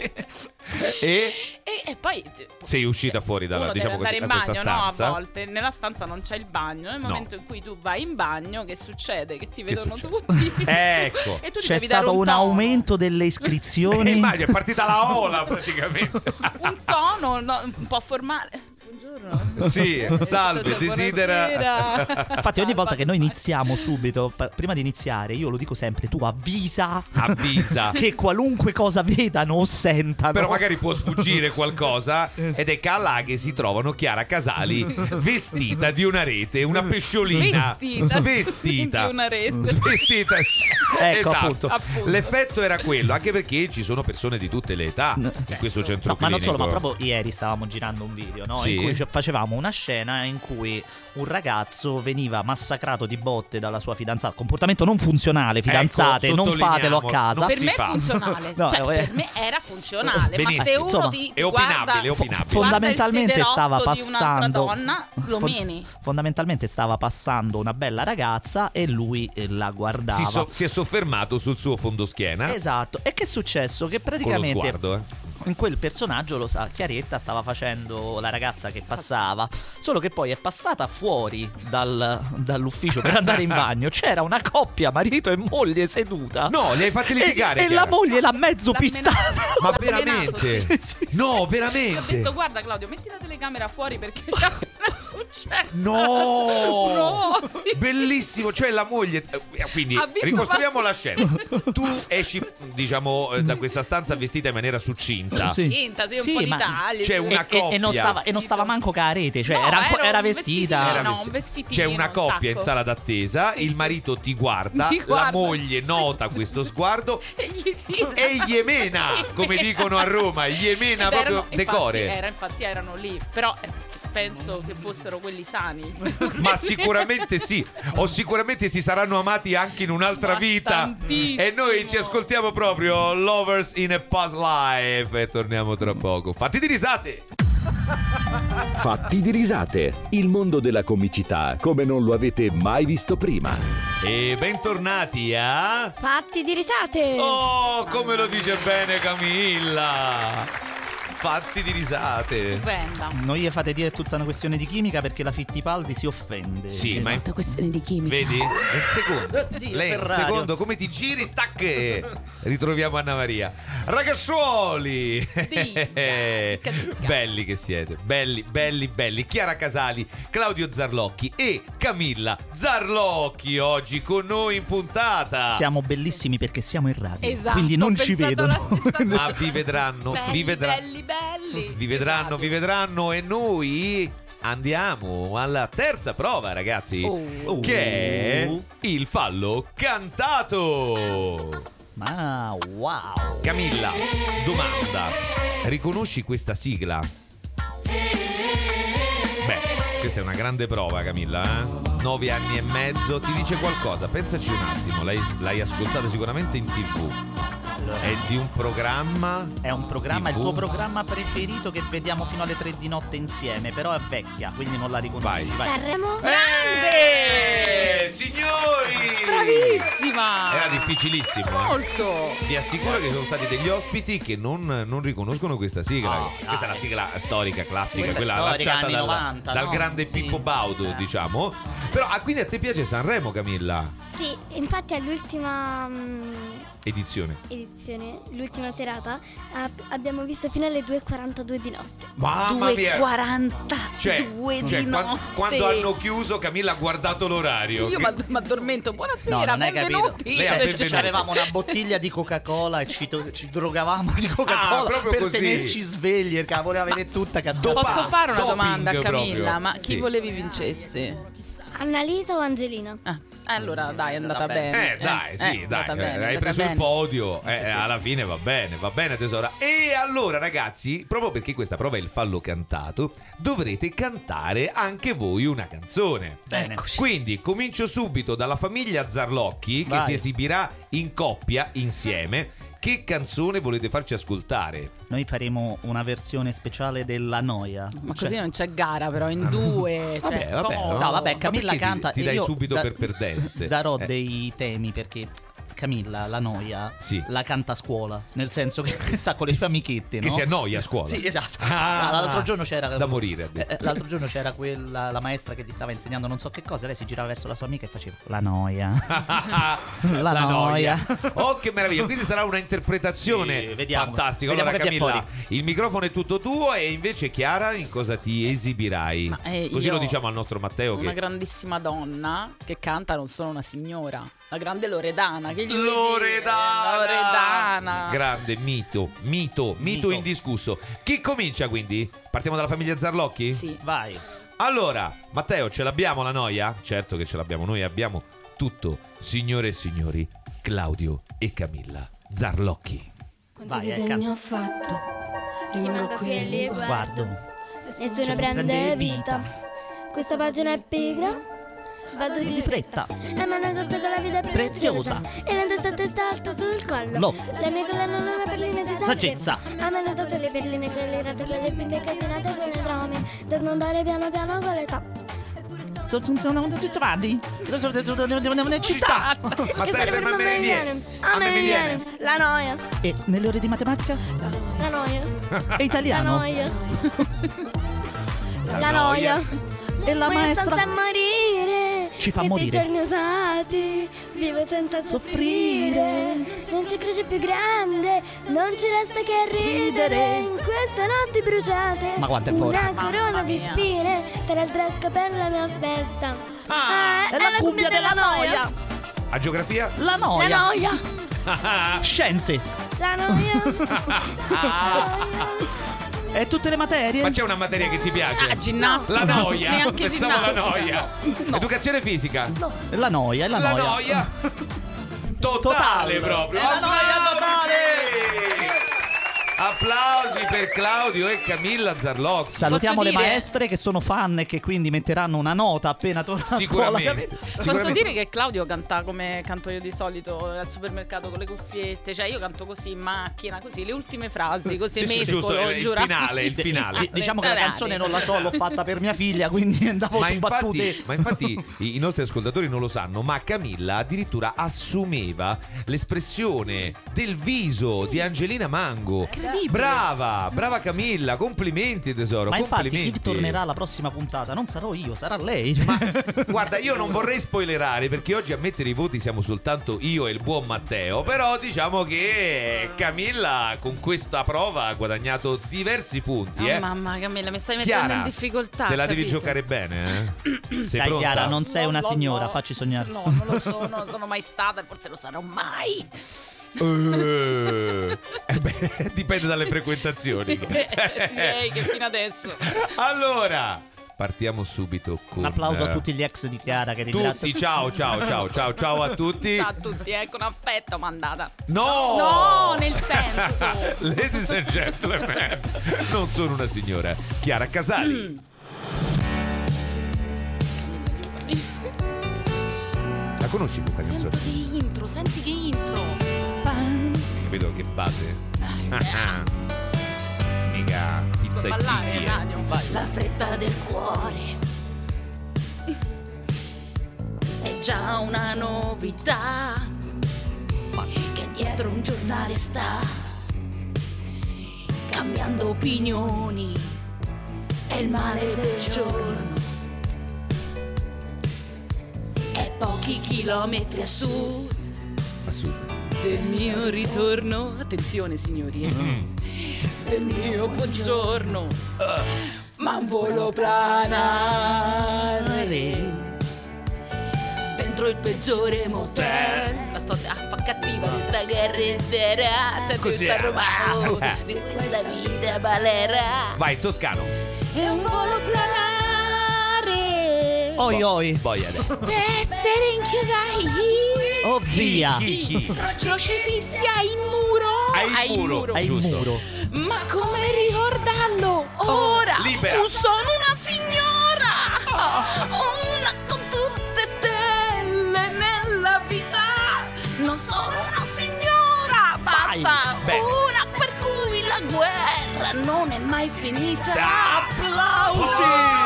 E E poi sei uscita fuori dalla, uno diciamo deve così, andare da in questa bagno, no? A stanza. volte nella stanza non c'è il bagno. Nel No. momento in cui tu vai in bagno, che succede? Che ti vedono succede? tutti. Ecco. E tu ti C'è devi dare stato un tono. aumento delle iscrizioni. Immagino, è partita la ola praticamente. Un tono un po' formale. Buongiorno. Sì, salve, desidera. Buonasera. Infatti ogni volta che noi Salve. iniziamo subito, prima di iniziare, io lo dico sempre, tu avvisa Avvisa. che qualunque cosa vedano o sentano. Però magari può sfuggire qualcosa. Ed è là che si trovano Chiara Casali vestita di una rete, una pesciolina. Vestita di una rete. Svestita. Ecco, Esatto. appunto. L'effetto era quello, anche perché ci sono persone di tutte le età in questo centro No, ma non clinico. solo, ma proprio ieri stavamo girando un video, no? Sì. In cui facevamo una scena in cui un ragazzo veniva massacrato di botte dalla sua fidanzata. Comportamento non funzionale, fidanzate, Ecco, non fatelo a sottolineiamo, casa. non Per si me fa. è funzionale. No, Cioè, per me era funzionale. Ma se Benissimo. uno Insomma, ti è opinabile, guarda, è opinabile. Fondamentalmente guarda il stava sederotto di un'altra passando donna, lo meni. Fondamentalmente stava passando una bella ragazza e lui la guardava. Si è soffermato sul suo fondoschiena. Esatto. E che è successo? Che Con lo praticamente sguardo, in quel personaggio, lo sa, Chiaretta stava facendo la ragazza che passava, solo che poi è passata fuori dall'ufficio per andare in bagno. C'era una coppia, marito e moglie, seduta. No, li hai fatti litigare, E Chiara. la moglie l'ha mezzo L'ha pistata. Ma L'ha veramente? menato, Sì. No, Io ho veramente? detto, guarda Claudio, metti la telecamera fuori perché è appena successo. No! No, sì. Bellissimo, cioè la moglie. Quindi Ha visto ricostruiamo la scena. Tu esci, diciamo, da questa stanza vestita in maniera succinta. Sì. Finta, sì, un Sì, po' di ma tagli. c'è sì. una E non stava manco con la rete, cioè No, era un vestita. vestitino, Era no, vestita. un vestitino, C'è una un coppia in tacco. sala d'attesa, Sì, il sì. marito ti guarda, Mi la guarda, moglie sì. nota questo sguardo E gli tira. e Iemena, come dicono a Roma, Iemena Ed proprio erano- decore. Infatti erano lì, però penso che fossero quelli sani. Ma sicuramente sì, o sicuramente si saranno amati anche in un'altra Ma vita. tantissimo. E noi ci ascoltiamo proprio Lovers in a Past Life e torniamo tra poco. Fatti di risate! Fatti di risate, il mondo della comicità come non lo avete mai visto prima. E bentornati a... Fatti di risate! Oh, come lo dice bene Camilla! Fatti di risate. Stupenda. Non gli fate dire tutta una questione di chimica perché la Fittipaldi si offende. Sì, ma Tutta questione di chimica. vedi? Un secondo. Oddio, Lei, un Ferrario. secondo, come ti giri, tac, ritroviamo Anna Maria. Ragazzuoli! Dica. Belli che siete, belli. Chiara Casali, Claudio Zarlocchi e Camilla Zarlocchi oggi con noi in puntata. Siamo bellissimi perché siamo in radio. Esatto, quindi non ho ci pensato vedono. la stessa Ma cosa. vi vedranno, Belli. vi vedranno e noi andiamo alla terza prova, ragazzi, Oh. che è il fallo cantato. Ma wow. Camilla, domanda, riconosci questa sigla? Beh, questa è una grande prova, Camilla, eh? 9 anni e mezzo, ti dice qualcosa? Pensaci un attimo, l'hai ascoltata sicuramente in TV. È di un programma? È un programma, TV? il tuo programma preferito che vediamo fino alle 3 di notte insieme, però è vecchia, quindi non la riconosci. Vai. Sanremo? Signori! Bravissima. Era difficilissimo. Molto. Vi assicuro che sono stati degli ospiti che non riconoscono questa sigla. No, Questa è la dai. sigla storica, classica, Questa è quella storica, lanciata anni dal, 90, dal no? grande Sì. Pippo Baudo, diciamo. Però quindi a te piace Sanremo, Camilla? Sì, infatti all'ultima Edizione. edizione, l'ultima serata, abbiamo visto fino alle 2:42 di notte. Mamma mia! 2:42 Cioè, di notte. quando hanno chiuso, Camilla ha guardato l'orario. Io Che- mi addormento. Buonasera. non hai capito. benvenuti. Lei ha benvenuto. Avevamo una bottiglia di Coca-Cola e ci drogavamo di Coca-Cola proprio per così. tenerci svegli, perché la voleva vedere tutta cascata. Posso fare una doping domanda a Camilla? proprio. Ma chi Sì. volevi vincesse? Annalisa o Angelina? Allora dai, è andata bene. Dai, sì, è dai, andata bene, è hai andata preso il bene. podio, alla fine va bene tesoro. E allora ragazzi, proprio perché questa prova è il fallo cantato, dovrete cantare anche voi una canzone. Bene. Quindi comincio subito dalla famiglia Zarlocchi, che Vai. si esibirà in coppia, insieme. Che canzone volete farci ascoltare? Noi faremo una versione speciale della Noia. Ma così non c'è gara, però in due. Vabbè, cioè, vabbè, come? No, vabbè, Ma Camilla perché canta ti e dai io subito per perdente? Darò Eh. dei temi, perché Camilla, la Noia, Sì. la canta a scuola, nel senso che sta con le sue amichette, Che no? si annoia a scuola. Sì, esatto. Ah, L'altro giorno c'era da morire, ha detto. l'altro giorno c'era quella, la maestra che gli stava insegnando non so che cosa. Lei si girava verso la sua amica e faceva la noia. La noia. Oh, che meraviglia! Quindi sarà una interpretazione Sì, vediamo. fantastica. Vediamo Allora, che viene Camilla, il microfono è tutto tuo. E invece, Chiara, in cosa ti esibirai? Ma, Così io- lo diciamo al nostro Matteo. Una Che grandissima donna che canta, non sono una signora. La grande Loredana. Che gli vuoi dire? Loredana! Loredana. Grande mito indiscusso. Chi comincia quindi? Partiamo dalla famiglia Zarlocchi? Sì. Vai. Allora, Matteo, ce l'abbiamo la noia? Certo che ce l'abbiamo, noi abbiamo tutto. Signore e signori, Claudio e Camilla Zarlocchi. Quanti Vai, disegni ho fatto? Rimango qui e li Guardo. Nessuno prende vita. Questa pagina è pigra. Vado Di fretta. E mi hanno detto che la vita è preziosa. E la testa alta sul collo. Lo. Le mie collane hanno una perlina di Saggezza. A me hanno dato le perline, quelle rate, quelle bimbe casinate con le trome. Da snodare piano piano con l'età. Sono tutti avanti. Nelle città. Ma stai fermo, a me mi viene. A me mi viene. La noia. E nelle ore di matematica? La noia. E La italiano? noia. La noia. E la Voglio maestra? senza morire. Ci fa Questi morire. giorni usati. Vivo senza soffrire. Non c'è croce più grande. Non ci resta che ridere. In queste notti bruciate. Ma quanto è forte. Una corona Mamma di mia. spine. Sarà il dress per la mia festa. È la cumbia della noia. A geografia? La La noia. noia. Scienze. La noia. E tutte le materie? Ma c'è una materia che ti piace? Ginnastica. La noia. Neanche Pensavo alla ginnastica. noia. Educazione fisica. La noia, La noia. Totale proprio. È la noia totale. Applausi per Claudio e Camilla Zarlocchi. Salutiamo Posso le dire- maestre che sono fan e che quindi metteranno una nota appena tornano a scuola. Sicuramente. Posso dire che Claudio canta come canto io di solito al supermercato con le cuffiette, cioè io canto così in macchina, così le ultime frasi, così Sì, giusto, mescolo, il giura. finale, il finale. Diciamo che la canzone non la so, l'ho fatta per mia figlia, quindi andavo Ma su battute. infatti i nostri ascoltatori non lo sanno, ma Camilla addirittura assumeva l'espressione del viso di Angelina Mango. Brava Camilla, complimenti tesoro. Ma infatti complimenti. chi tornerà alla prossima puntata non sarò io, sarà lei. Ma guarda, io non vorrei spoilerare perché oggi a mettere i voti siamo soltanto io e il buon Matteo. Però diciamo che Camilla con questa prova ha guadagnato diversi punti. Oh, mamma Camilla, mi stai mettendo Chiara, in difficoltà. te la devi capito? giocare bene, eh? Sei Dai pronta? Chiara, non sei una No, signora, no. facci sognare. No, non lo sono, non sono mai stata e forse lo sarò mai. Dipende dalle frequentazioni. Direi che fino adesso. Allora, partiamo subito con Un applauso a tutti gli ex di Chiara che ringrazio. tutti. Ciao a tutti. Ciao a tutti, ecco un affetto mandata. No! No, nel senso. Ladies and gentlemen, non sono una signora. Chiara Casali. La conosci questa canzone? Senti che intro. Vedo che base. Mica pizza e Ballare in figlie. radio. Vai. La fretta del cuore è già una novità che dietro un giornale sta cambiando opinioni, è il male del giorno, è pochi chilometri a sud del mio ritorno. Attenzione signori, del mio buongiorno, ma un volo planare. dentro il peggiore motel. La sto fa cattiva questa carrettera. Senti Così questa è. roba di questa vita balera. Vai, toscano. È un volo planare. Oi oi. Boia adesso. Per essere inchiodati. Oh via. Chi? Crocifissi ai muro. Ai muro. Hai il Giusto. muro. Ma come ricordarlo ora? libera. Sono una signora. Una con tutte stelle nella vita. Non sono una signora. Basta. Bene. Una per cui la guerra non è mai finita. Applausi!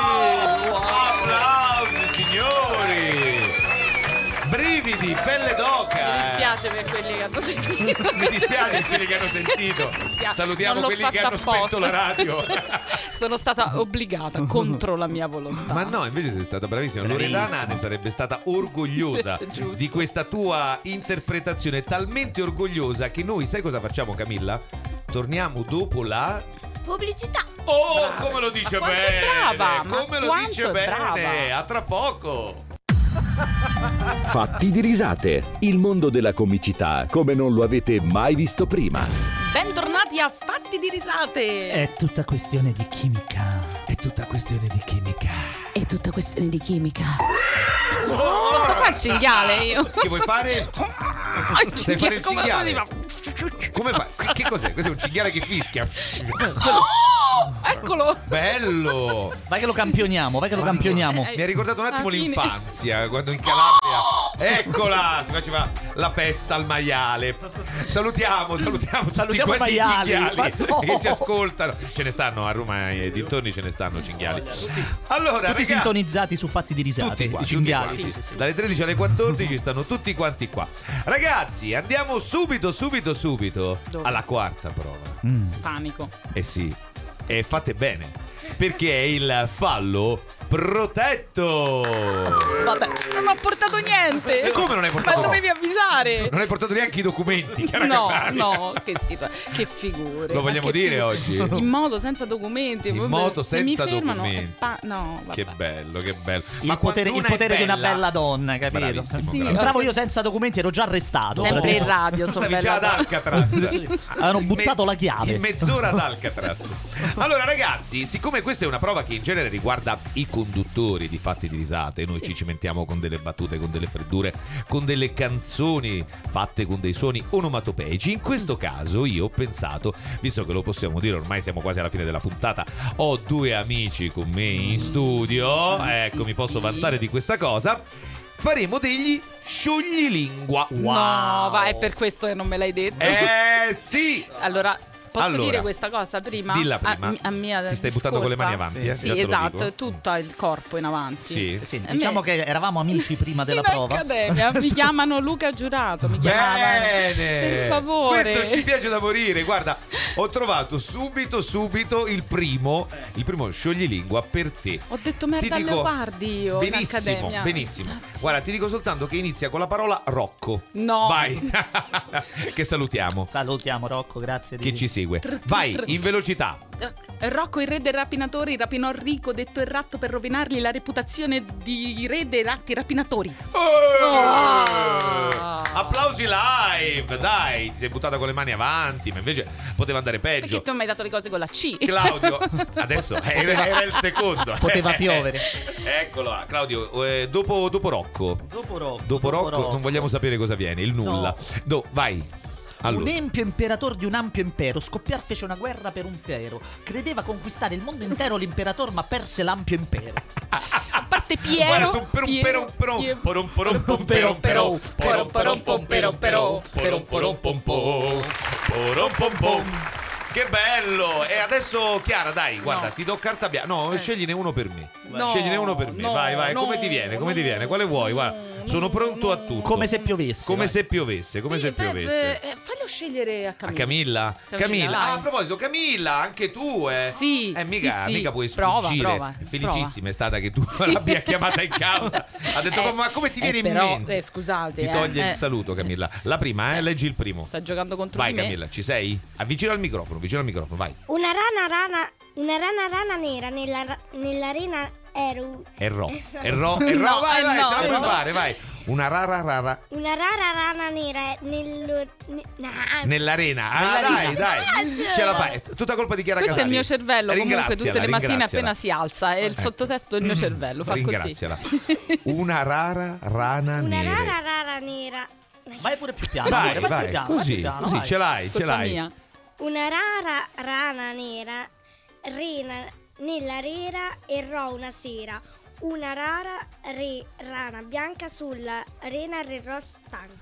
Applausi, signori! Brividi, pelle d'oca! Mi dispiace per quelli che hanno sentito. Mi dispiace per quelli che hanno sentito. Salutiamo Non l'ho quelli che fatto hanno spento apposta. la radio. Sono stata obbligata contro la mia volontà. Ma no, invece sei stata bravissima. Loredana ne sarebbe stata orgogliosa Giusto. di questa tua interpretazione, talmente orgogliosa che noi, sai cosa facciamo, Camilla? Torniamo dopo la... Pubblicità. Oh, Brava. come lo dice Ma quanto è bene! brava, ma Come lo quanto dice è bene! brava. A tra poco! Fatti di risate, il mondo della comicità come non lo avete mai visto prima. Bentornati a Fatti di risate. È tutta questione di chimica. È tutta questione di chimica. È tutta questione di chimica. Posso fare il cinghiale io? Che vuoi fare? Sai fare il Come cinghiale? si fa? Come fai? Che cos'è? Questo è un cinghiale che fischia. Oh, eccolo. Bello! Vai che lo campioniamo, vai che lo campioniamo. Mi ha ricordato un attimo Alla fine. l'infanzia, quando in Calabria, eccola, si faceva la festa al maiale. Salutiamo tutti Salutiamo quanti i maiali. cinghiali Ma no. che ci ascoltano. Ce ne stanno a Roma e dintorni, ce ne stanno cinghiali. Allora, Tutti ragazzi, sintonizzati su Fatti di risate. tutti qua, I cinghiali. tutti Sì, qua. sì, sì. Dalle 13 alle 14 stanno tutti quanti qua. Ragazzi, andiamo subito Dove? alla quarta prova. Panico. Eh sì, e fate bene, perché è il fallo protetto. Vabbè, non ho portato niente. E come non hai portato? Ma dovevi avvisare. Non hai portato neanche i documenti, cara No, Casaria. no, che figure. Lo ma vogliamo che dire figure. oggi? In moto, senza documenti. In vabbè, moto, se mi senza fermano, documenti. no, vabbè. Che bello, che bello. Il potere, quando il potere è di una bella- bella donna, capito? Bravissimo, Sì, bravo. Entravo io senza documenti, ero già arrestato. Sempre in radio, sono Stavi già ad bella. Alcatraz. Hanno buttato la chiave. In mezz'ora ad Alcatraz. Allora ragazzi, siccome questa è una prova che in genere riguarda i conduttori di Fatti di risate, noi ci cimentiamo con delle battute, con delle freddure, con delle canzoni fatte con dei suoni onomatopeici. In questo caso io ho pensato, visto che lo possiamo dire, ormai siamo quasi alla fine della puntata, ho due amici con me in studio, ecco, mi posso vantare di questa cosa. Faremo degli scioglilingua. No, va, è per questo che non me l'hai detto. Sì. Allora, posso Allora, dire questa cosa prima? dilla prima. A mia Ti stai buttando con le mani avanti, Sì. eh? Sì, Già te lo esatto, dico. tutto il corpo in avanti. Sì. Sì, E diciamo me- che eravamo amici prima della in prova. accademia mi chiamano Luca Giurato, mi chiamavano. Bene, Per favore. questo ci piace da morire. Guarda, ho trovato subito il primo scioglilingua per te. Ho detto merda al leopardi io in benissimo, accademia. benissimo. Guarda, ti dico soltanto che inizia con la parola Rocco. No. Vai. Che salutiamo. Salutiamo Rocco, grazie di Che ci segue. Vai, in velocità. Rocco, il re dei rapinatori, rapinò Rico, detto il ratto per rovinargli la reputazione di re dei ratti rapinatori. Applausi live, dai, ti sei buttata con le mani avanti, ma invece poteva andare peggio. Perché tu mi hai dato le cose con la C? Claudio, adesso era il secondo. Poteva piovere. Eccolo, Claudio, dopo Rocco. Dopo Rocco. Non vogliamo sapere cosa viene, il nulla. Vai. Allora. Un empio imperatore di un ampio impero scoppiar fece una guerra per un impero. Credeva conquistare il mondo intero l'imperatore, ma perse l'ampio impero. A parte Piero. Che bello! E adesso Chiara, dai, guarda, ti do carta bianca. No, scegliene uno per me. No, Scegliene uno per me. no, Vai, no, come ti viene? Come ti viene? Quale vuoi? Guarda, sono pronto a tutto. Come se piovesse. Come vai. se piovesse, come se piovesse. Fallo scegliere a A Camilla. Camilla? vai. Ah, a proposito, Camilla, anche tu, Sì, mica puoi Prova, sfuggire. prova, Felicissima è stata che tu l'abbia chiamata in causa. Ha detto, ma come ti viene in però, mente? Scusate. Ti toglie il saluto, Camilla. La prima, leggi il primo. Sta giocando contro Vai, di me. Camilla, ci sei? Avvicina al microfono, vai. Una rana nera nell'arena Eru. Errò, vai, ce la puoi fare, vai. Una rara rana nera nell'arena. Dai, ce la fai. Tutta colpa di Chiara Questo Casali. è il mio cervello, comunque tutte le mattine ringraziala. appena si alza e il sottotesto del mio cervello fa così. Ringraziala. Una rara rana nera. Una rara nera. Vai pure più piano. Vai, amore, vai, più piano, così, più piano, così vai. ce l'hai. Una rara rana nera rena nell'arena errò una sera. Una rara rana bianca sulla rena errò stanca.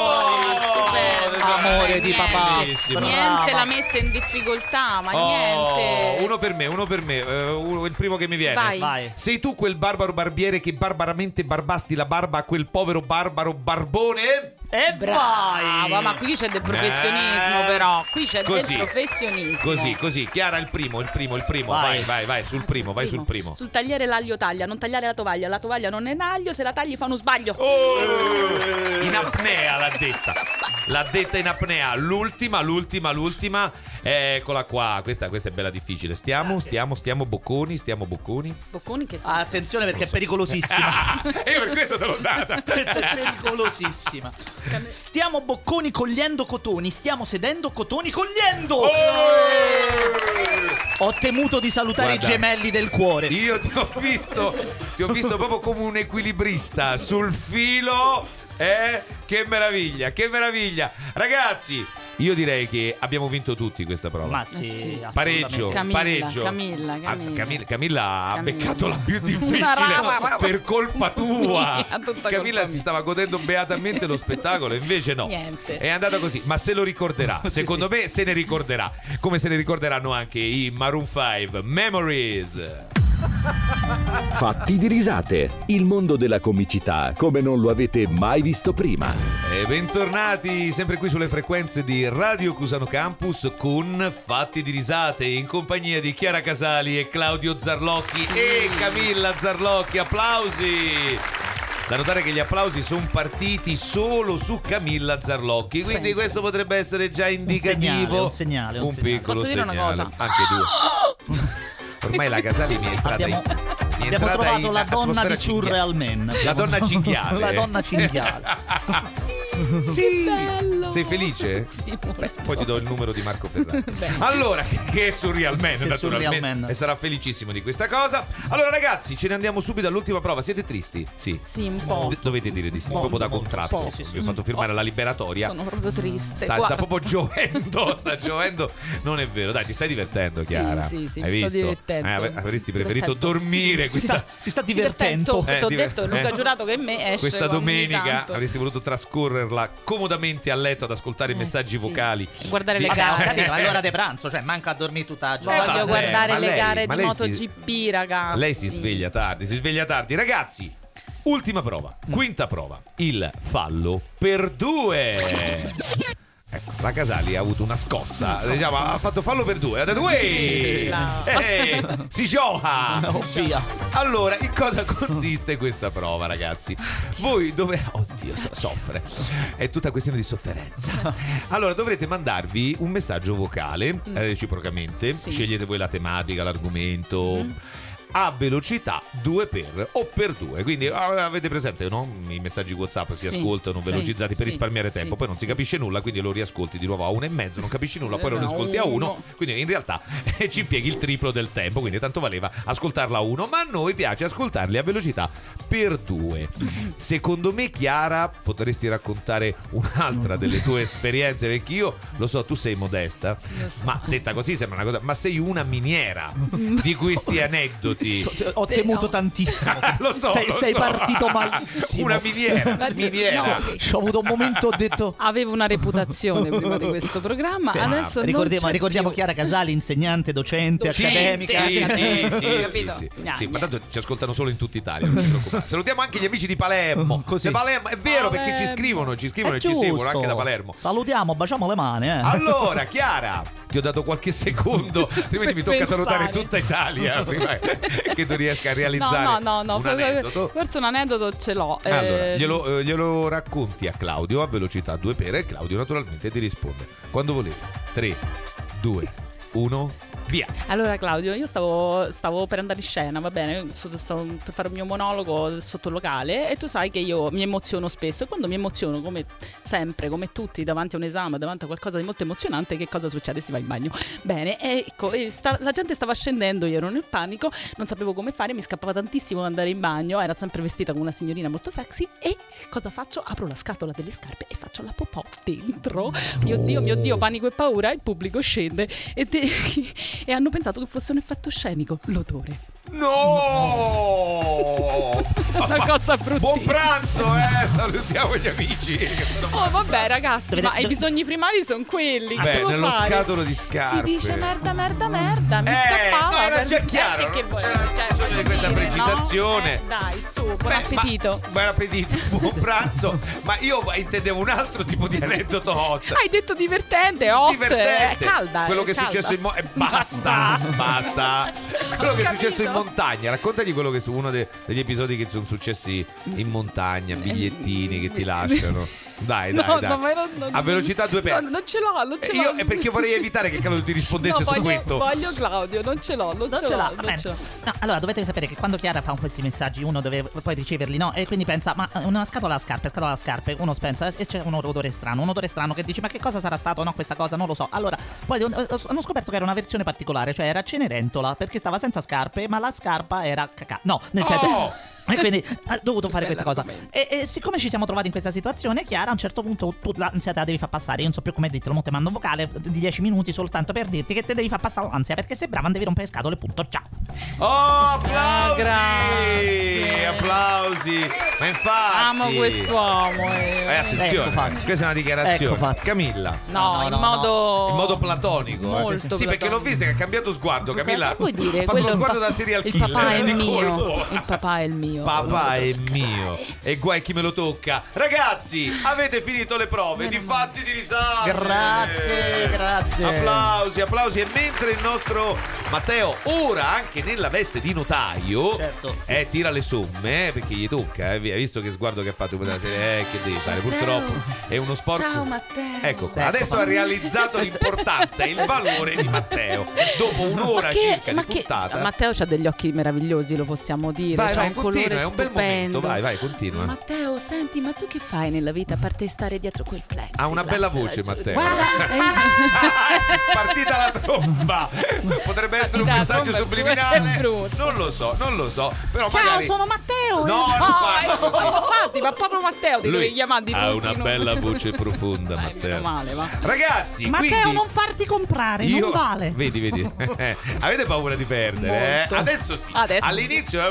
Amore di papà. Bellissimo. Niente la mette in difficoltà, ma niente. Uno per me, il primo che mi viene. Vai. Sei tu quel barbaro barbiere che barbaramente barbasti la barba a quel povero barbaro barbone? E vai! Ma qui c'è del professionismo, però. Qui c'è Così. del professionismo. Così. Chiara, il primo. Vai, sul primo, vai sul primo. Sul tagliere l'aglio taglia, non tagliare la tovaglia non è un aglio, se la tagli fa uno sbaglio. In apnea l'ha detta in apnea. L'ultima. Eccola qua. Questa è bella difficile. Stiamo bocconi. Bocconi che attenzione perché è pericolosissima. Io per questo te l'ho data. Questa è pericolosissima. Stiamo bocconi cogliendo cotoni. Stiamo sedendo cotoni cogliendo. Ho temuto di salutare Guarda, i gemelli del cuore. Io ti ho visto proprio come un equilibrista sul filo. Che meraviglia. Ragazzi, io direi che abbiamo vinto tutti questa prova. Ma sì, pareggio. Camilla ha beccato la più difficile per colpa tua. Camilla si stava godendo beatamente lo spettacolo, invece no. Niente. È andata così, ma se lo ricorderà. Secondo me se ne ricorderà, come se ne ricorderanno anche i Maroon 5 Memories. Fatti di risate, il mondo della comicità come non lo avete mai visto prima. E bentornati sempre qui sulle frequenze di Radio Cusano Campus con Fatti di risate in compagnia di Chiara Casali e Claudio Zarlocchi e Camilla Zarlocchi. Applausi! Da notare che gli applausi sono partiti solo su Camilla Zarlocchi, quindi questo potrebbe essere già indicativo. Un segnale. Piccolo Posso dire segnale. una cosa? Anche due. Ormai la Casali mi è entrata abbiamo trovato la donna di Surreal Man. La donna cinghiale. La donna cinghiale. Sì. bello. Sei felice? Sì, molto. Poi ti do il numero di Marco Ferrari. Allora, che è Surreal Man, naturalmente. E sarà felicissimo di questa cosa. Allora, ragazzi, ce ne andiamo subito all'ultima prova. Siete tristi? Sì. Sì, un po'. Dovete dire di sì, proprio da contratto. Vi ho fatto firmare la liberatoria. Sono proprio triste. Sta proprio giovendo. Sta giovendo. Non è vero. Dai, ti stai divertendo, Chiara. Sì, Hai mi visto? sto divertendo. Avresti preferito dormire. Si sta divertendo. Ti ho detto, Luca Giurato che me esce questa domenica tanto. avresti voluto trascorrerla comodamente a letto ad ascoltare i messaggi vocali. Guardare le Ho gare. capito, ma l'ora di pranzo, cioè manca a dormire tutta la giornata. Voglio guardare ma le lei- gare ma di lei si- MotoGP, ragazzi. Lei si sveglia tardi. Ragazzi, ultima prova, quinta prova, il fallo per due. Ecco, la Casali ha avuto una scossa. Diciamo, ha fatto fallo per due. Ha detto, si gioca. Via. Allora, in cosa consiste questa prova, ragazzi? Voi Oddio, soffre. È tutta questione di sofferenza. Allora, dovrete mandarvi un messaggio vocale reciprocamente. Scegliete voi la tematica, l'argomento. A velocità 2x o per 2. Quindi avete presente, no? I messaggi WhatsApp si ascoltano velocizzati per risparmiare tempo, poi non si capisce nulla, quindi lo riascolti di nuovo a 1,5, non capisci nulla, poi lo riascolti a 1, quindi in realtà ci impieghi il triplo del tempo, quindi tanto valeva ascoltarla a 1, ma a noi piace ascoltarli a velocità per 2. Secondo me, Chiara, potresti raccontare un'altra delle tue esperienze, perché io lo so, tu sei modesta, ma detta così sembra una cosa, ma sei una miniera di questi aneddoti. Ho temuto tantissimo. Lo so, sei partito malissimo. Una miniera. Ho avuto un momento, ho detto. Avevo una reputazione prima di questo programma. Adesso ricordiamo Chiara Casali, insegnante, docente, accademica. Sì, ma tanto ci ascoltano solo in tutta Italia, non ti preoccupare. Salutiamo anche gli amici di Palermo. Così. Palermo, è vero, perché ci scrivono e ci seguono anche da Palermo. Salutiamo, baciamo le mani. Allora, Chiara, ti ho dato qualche secondo, altrimenti mi tocca salutare tutta Italia prima che tu riesca a realizzare no, un aneddoto. Forse un aneddoto ce l'ho. Allora, glielo racconti a Claudio a velocità 2x e Claudio naturalmente ti risponde quando volete. 3, 2, 1, Via. Allora Claudio, io stavo per andare in scena, va bene, stavo per fare il mio monologo sotto il locale, e tu sai che io mi emoziono spesso, e quando mi emoziono, come sempre, come tutti, davanti a un esame, davanti a qualcosa di molto emozionante, che cosa succede? Si va in bagno. Bene, ecco, la gente stava scendendo, io ero nel panico, non sapevo come fare, mi scappava tantissimo andare in bagno, era sempre vestita come una signorina molto sexy, e cosa faccio? Apro la scatola delle scarpe e faccio la popò dentro. Mio Dio, panico e paura, il pubblico scende e hanno pensato che fosse un effetto scenico, l'odore. No! Una cosa bruttissima. Buon pranzo, salutiamo gli amici. Oh vabbè ragazzi, ma i bisogni primari sono quelli. Beh, nello scatolo di scarpe si dice merda, mi scappava. No, era già chiaro, perché non c'era bisogno di questa precitazione, no? Dai, su, buon appetito. Buon appetito, buon pranzo. Ma io intendevo un altro tipo di aneddoto hot. Hai detto divertente, hot. Divertente. Calda. Quello che è successo in basta. Quello che è successo in montagna. Raccontagli quello che su uno degli episodi che sono successi in montagna, bigliettini che ti lasciano. Dai. A velocità 2 per. Non ce l'ho. Io è perché io vorrei evitare che Claudio ti rispondesse su questo. Voglio Claudio, non ce l'ho. No, allora dovete sapere che quando Chiara fa questi messaggi uno deve poi riceverli, no? E quindi pensa, ma una scatola a scarpe, uno pensa e c'è un odore strano che dici, ma che cosa sarà stato, no, questa cosa, non lo so. Allora, poi hanno scoperto che era una versione particolare, cioè era Cenerentola, perché stava senza scarpe, ma la scarpa era cacà. No, nel senso e quindi ha dovuto fare questa cosa. E siccome ci siamo trovati in questa situazione, Chiara, a un certo punto tu l'ansia te la devi far passare. Io non so più come dirtelo, mo te mando un vocale di 10 minuti soltanto per dirti che te devi far passare l'ansia, perché sei brava, non devi rompere le scatole, punto. Ciao. Oh, applausi! Grazie. Applausi! Ma infatti amo quest'uomo. Attenzione, questa è una dichiarazione. Camilla. No, in modo platonico. Molto sì, perché l'ho vista che ha cambiato sguardo. Camilla, vuoi dire? ha fatto lo sguardo da serial killer. Il papà è mio. Il papà è il mio. Papà è mio. E guai chi me lo tocca. Ragazzi, avete finito le prove. Difatti di risate. Grazie. Applausi. E mentre il nostro Matteo, ora anche nella veste di notaio, tira le somme, perché gli tocca. Hai visto che sguardo che ha fatto quella serie? Che devi fare? Matteo. Purtroppo è uno sport. Ciao Matteo. Ecco qua. Adesso ha realizzato l'importanza e il valore di Matteo. Dopo un'ora circa di puntata. Matteo ha degli occhi meravigliosi, lo possiamo dire. Vai, un colore è un bel momento. Vai, continua. Matteo, senti, ma tu che fai nella vita a parte stare dietro quel plexiglass? Ha una bella voce, Matteo. Partita la tromba. Potrebbe essere un messaggio subliminale. Non lo so. Però ciao, magari... sono Matteo. No, infatti, ma proprio Matteo ti devi chiamare di ha una bella voce profonda, Matteo. Male, va. Ragazzi, Matteo, quindi... non farti comprare, non vale. Vedi. Avete paura di perdere? Adesso sì. All'inizio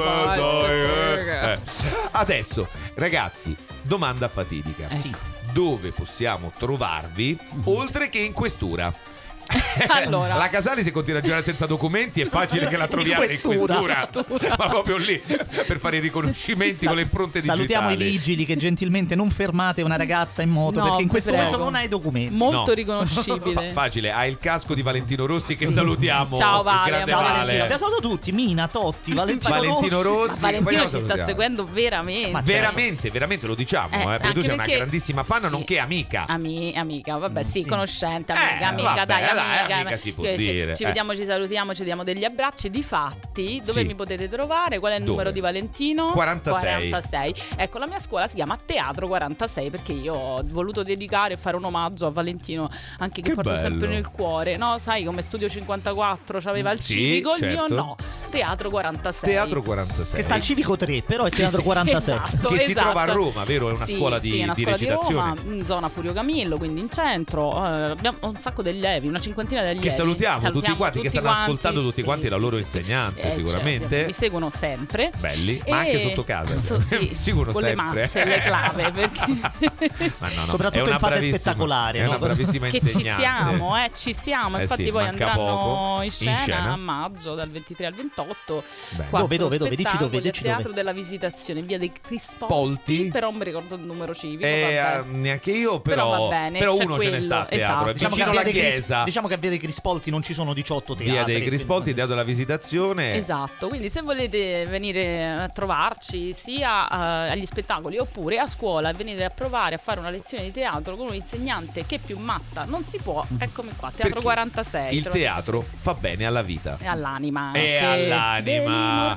Adesso, ragazzi, domanda fatidica. Dove possiamo trovarvi oltre che in questura? Allora, la Casali, se continua a girare senza documenti, è facile che la troviate in questura. Ma proprio lì per fare i riconoscimenti con le impronte digitali. Salutiamo i vigili che gentilmente non fermate una ragazza in moto, perché in questo momento non hai documenti. Molto riconoscibile. Facile, ha il casco di Valentino Rossi, che salutiamo. Ciao Vale. Ciao Valentino. Abbiamo salutato tutti, Mina, Totti, Valentino Rossi. Valentino ci sta seguendo veramente. Veramente lo diciamo, perché tu sei una grandissima fan, nonché amica. Amica, vabbè, sì, conoscente, amica, dai. Amica si può dire. Ci vediamo, ci salutiamo, ci diamo degli abbracci. Difatti, dove mi potete trovare? Qual è il numero di Valentino? 46. Ecco, la mia scuola si chiama Teatro 46, perché io ho voluto dedicare e fare un omaggio a Valentino, anche che porto sempre nel cuore, no? Sai, come Studio 54 c'aveva il civico, il mio no. Teatro 46. Che sta al civico 3, però è Teatro 46. Che si trova a Roma, vero? È una scuola di recitazione. Di Roma, in zona Furio Camillo, quindi in centro. Abbiamo un sacco di allievi, una cinquantina di allievi. Che salutiamo tutti quanti, che stanno ascoltando tutti quanti la loro insegnante, sicuramente. Certo, mi seguono sempre. Belli, ma anche sotto casa. Seguono con sempre. Le mazze, le clave, perché ma no, soprattutto in fase spettacolare. È una bravissima insegnante. Che ci siamo. Infatti poi andranno in scena a maggio, dal 23 al 28. Dove? Dici dove? Il Teatro della Visitazione, via dei Crispolti. Però non mi ricordo il numero civico. Neanche io, però va bene, però uno ce ne sta a teatro. È vicino alla chiesa. diciamo che a Via dei Crispolti non ci sono 18 teatri. Via dei Crispolti, Teatro della Visitazione. Esatto, quindi se volete venire a trovarci sia agli spettacoli oppure a scuola e venire a provare a fare una lezione di teatro con un insegnante che più matta non si può, eccomi qua, Teatro Perché 46. Il teatro fa bene alla vita. E all'anima. E anche. all'anima.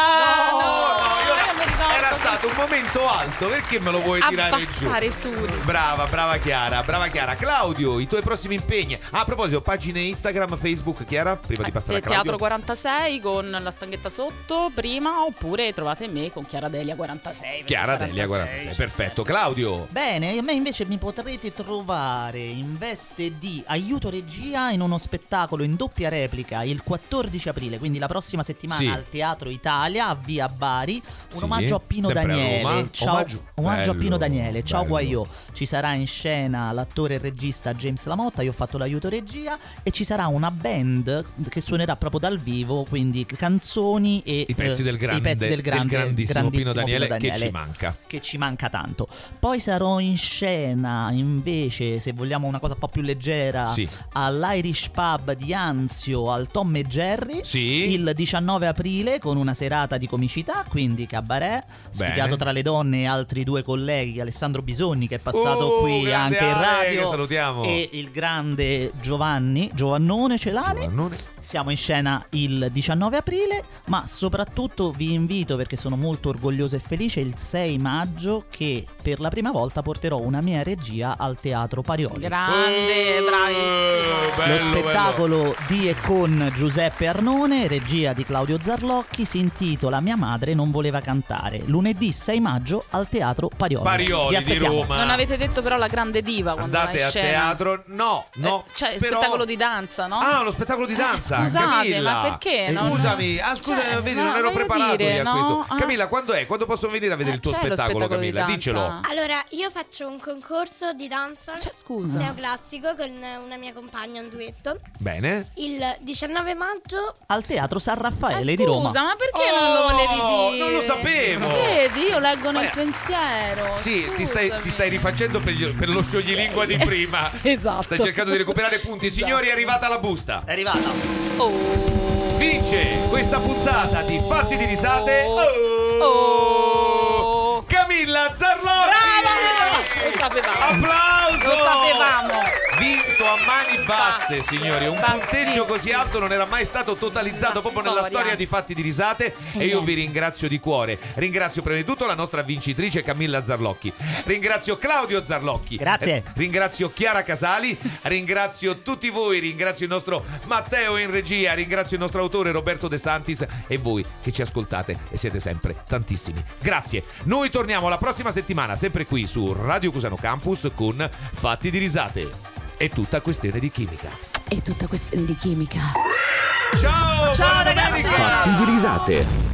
Era stato un momento alto, perché me lo vuoi tirare giù? Abbassare su. Brava Chiara. Claudio, i tuoi prossimi impegni. A proposito, pagine Instagram, Facebook, Chiara, prima di passare a Claudio. Teatro 46 con la stanghetta sotto prima, oppure trovate me con Chiara Delia 46. Chiara Delia 46, perfetto. Claudio. Bene, a me invece mi potrete trovare in veste di aiuto regia in uno spettacolo in doppia replica il 14 aprile, quindi la prossima settimana al Teatro Italia a Via Bari, un omaggio a Pino Daniele. Omaggio a Pino Daniele. Ciao Guagliò. Ci sarà in scena l'attore e regista James Lamotta, io ho fatto l'aiuto regia, e ci sarà una band che suonerà proprio dal vivo, quindi canzoni e i pezzi del grandissimo Pino Daniele, che ci manca tanto. Poi sarò in scena invece, se vogliamo una cosa un po' più leggera, all'Irish Pub di Anzio al Tom e Jerry il 19 aprile con una serata di comicità, quindi cabaret, sfigato tra le donne e altri due colleghi, Alessandro Bisogni che è passato qui anche in radio, salutiamo, e il grande Giovannone Celani. Siamo in scena il 19 aprile, ma soprattutto vi invito, perché sono molto orgoglioso e felice, il 6 maggio che per la prima volta porterò una mia regia al Teatro Parioli. Grande, bravissimo. Lo spettacolo di e con Giuseppe Arnone, regia di Claudio Zarlocchi, si intitola Mia madre non voleva cantare. Lunedì 6 maggio al Teatro Parioli di Roma. Non avete detto però la grande diva quando andate a teatro? No. Cioè però... spettacolo di danza, no? Ah, lo spettacolo di danza. Scusate, Camilla. ma perché? Scusami, vedi, non ero preparato io a questo. Camilla, quando è? Quando posso venire a vedere il tuo spettacolo, Camilla? Diccelo. Allora, io faccio un concorso di danza neoclassico con una mia compagna, un duetto. Bene. Il 19 maggio al Teatro San Raffaele di Roma. Scusa, ma perché non lo volevi dire? Non lo sapevo. Vedi, io leggo nel pensiero. Sì, ti stai rifacendo per lo scioglilingua di prima. Esatto. Stai cercando di recuperare punti. Signori, è arrivata la busta. È arrivata. Vince questa puntata di Fatti di Risate. Camilla Zarlocchi. Brava! Lo sapevamo. Applauso! Lo sapevamo. Vinto a mani basse, signori. Un punteggio così alto non era mai stato totalizzato proprio nella storia di Fatti di Risate. E io vi ringrazio di cuore. Ringrazio prima di tutto la nostra vincitrice Camilla Zarlocchi. Ringrazio Claudio Zarlocchi. Grazie. Ringrazio Chiara Casali. Ringrazio tutti voi. Ringrazio il nostro Matteo in regia. Ringrazio il nostro autore Roberto De Santis. E voi che ci ascoltate e siete sempre tantissimi. Grazie. Noi torniamo la prossima settimana, sempre qui su Radio Cusano Campus, con Fatti di Risate. È tutta questione di chimica. È tutta questione di chimica. Ciao ragazzi. Fatti di Risate.